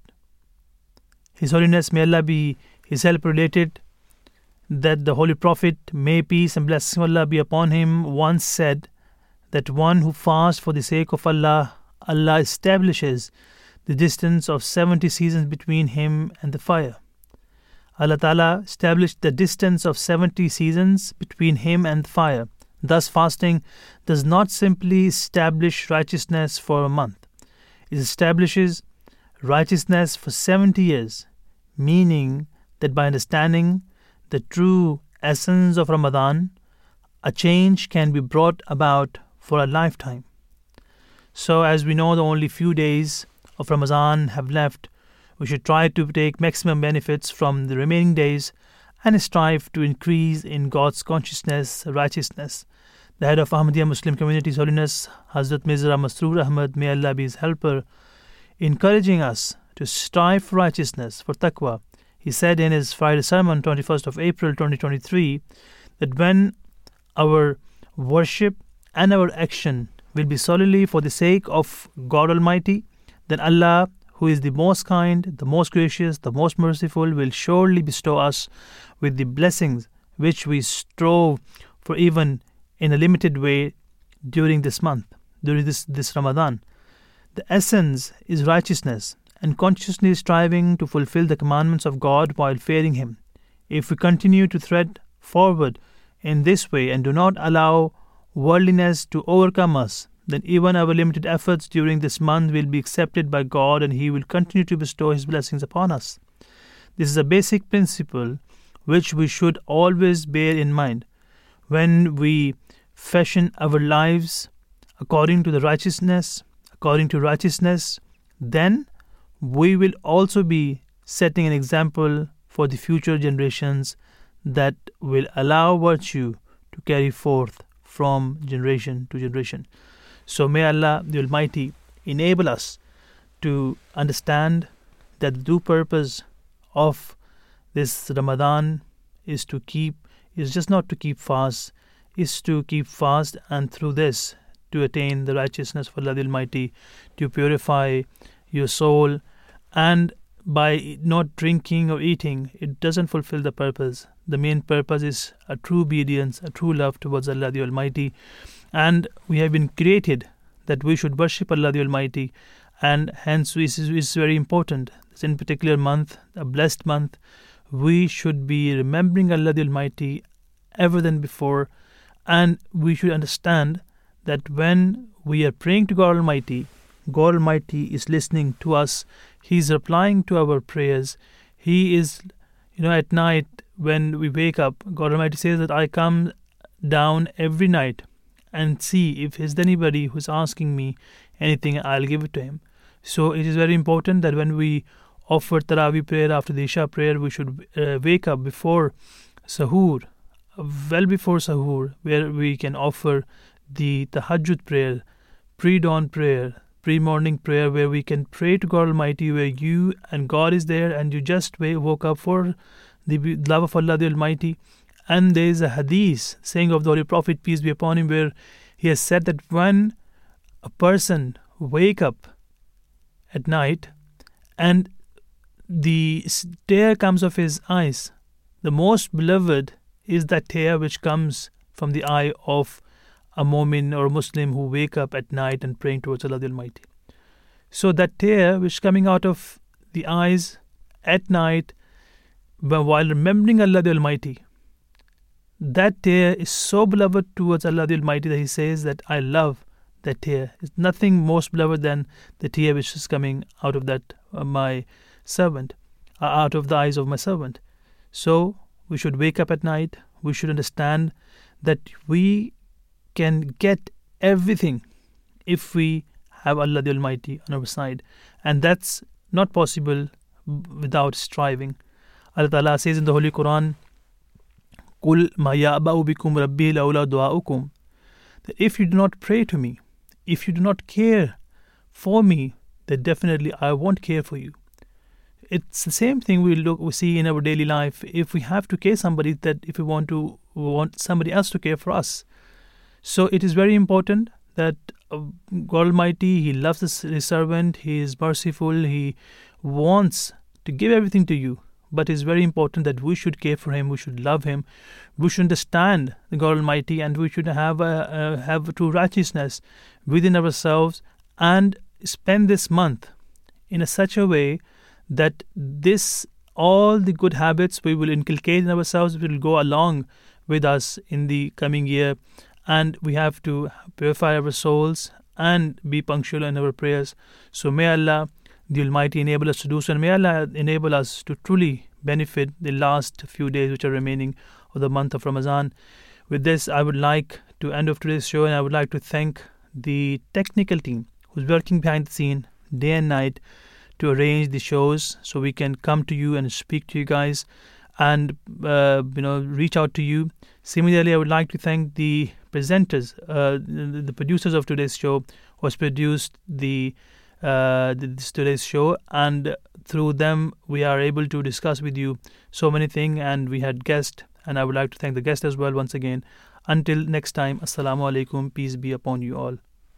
His Holiness, may Allah be his help, related that the Holy Prophet, may peace and blessings of Allah be upon him, once said that one who fasts for the sake of Allah, Allah establishes the distance of seventy seasons between him and the fire. Allah Ta'ala established the distance of seventy seasons between him and the fire. Thus, fasting does not simply establish righteousness for a month. It establishes righteousness for seventy years, meaning that by understanding the true essence of Ramadan, a change can be brought about for a lifetime. So, as we know, the only few days of Ramadan have left, we should try to take maximum benefits from the remaining days and strive to increase in God's consciousness, righteousness. The head of Ahmadiyya Muslim community, His Holiness Hazrat Mirza Masroor Ahmad, may Allah be his helper, encouraging us to strive for righteousness, for taqwa. He said in his Friday sermon, twenty-first of April twenty twenty-three, that when our worship and our action will be solely for the sake of God Almighty, then Allah, who is the most kind, the most gracious, the most merciful, will surely bestow us with the blessings which we strove for even in a limited way during this month, during this, this Ramadan. The essence is righteousness and consciously striving to fulfill the commandments of God while fearing Him. If we continue to thread forward in this way and do not allow worldliness to overcome us, then even our limited efforts during this month will be accepted by God, and He will continue to bestow His blessings upon us. This is a basic principle which we should always bear in mind. When we fashion our lives according to the righteousness, according to righteousness, then we will also be setting an example for the future generations that will allow virtue to carry forth from generation to generation. So may Allah the Almighty enable us to understand that the true purpose of this Ramadan is to keep, is just not to keep fast, is to keep fast and through this to attain the righteousness of Allah the Almighty, to purify your soul. And by not drinking or eating, it doesn't fulfill the purpose. The main purpose is a true obedience, a true love towards Allah the Almighty. And we have been created that we should worship Allah the Almighty, and hence this is, is very important. This in particular month, a blessed month, we should be remembering Allah the Almighty ever than before, and we should understand that when we are praying to God Almighty, God Almighty is listening to us. He is replying to our prayers. He is, you know, at night when we wake up, God Almighty says that I come down every night and see if there's anybody who's asking me anything, I'll give it to him. So it is very important that when we offer Taraweeh prayer after the Isha prayer, we should uh, wake up before Sahur, well before Sahur, where we can offer the Tahajjud prayer, pre-dawn prayer, pre-morning prayer, where we can pray to God Almighty, where you and God is there and you just woke up for the love of Allah the Almighty. And there is a hadith saying of the Holy Prophet, peace be upon him, where he has said that when a person wake up at night and the tear comes off his eyes, the most beloved is that tear which comes from the eye of a mu'min or a Muslim who wake up at night and praying towards Allah the Almighty. So that tear which is coming out of the eyes at night while remembering Allah the Almighty, that tear is so beloved towards Allah the Almighty that he says that I love that tear. It's nothing most beloved than the tear which is coming out of that uh, my servant, uh, out of the eyes of my servant. So we should wake up at night. We should understand that we can get everything if we have Allah the Almighty on our side, and that's not possible without striving. Allah Ta'ala says in the Holy Quran, "Qul ma ya'ba'u bikum rabbi lawla du'a'ukum," that if you do not pray to me, if you do not care for me, then definitely I won't care for you. It's the same thing we look we see in our daily life. If we have to care somebody, that if we want to we want somebody else to care for us. So it is very important that uh, God Almighty, He loves His, his servant, He is merciful, He wants to give everything to you. But it's very important that we should care for Him, we should love Him, we should understand the God Almighty, and we should have a, a have true righteousness within ourselves and spend this month in a such a way that this all the good habits we will inculcate in ourselves will go along with us in the coming year. And we have to purify our souls and be punctual in our prayers. So may Allah the Almighty enable us to do so, and may Allah enable us to truly benefit the last few days which are remaining of the month of Ramadan. With this, I would like to end of today's show, and I would like to thank the technical team who's working behind the scene day and night to arrange the shows so we can come to you and speak to you guys and uh, you know reach out to you. Similarly, I would like to thank the presenters, uh, the, the producers of today's show, who has produced the uh, this today's show, and through them we are able to discuss with you so many things, and we had guests, and I would like to thank the guest as well once again. Until next time, Assalamu alaikum, peace be upon you all.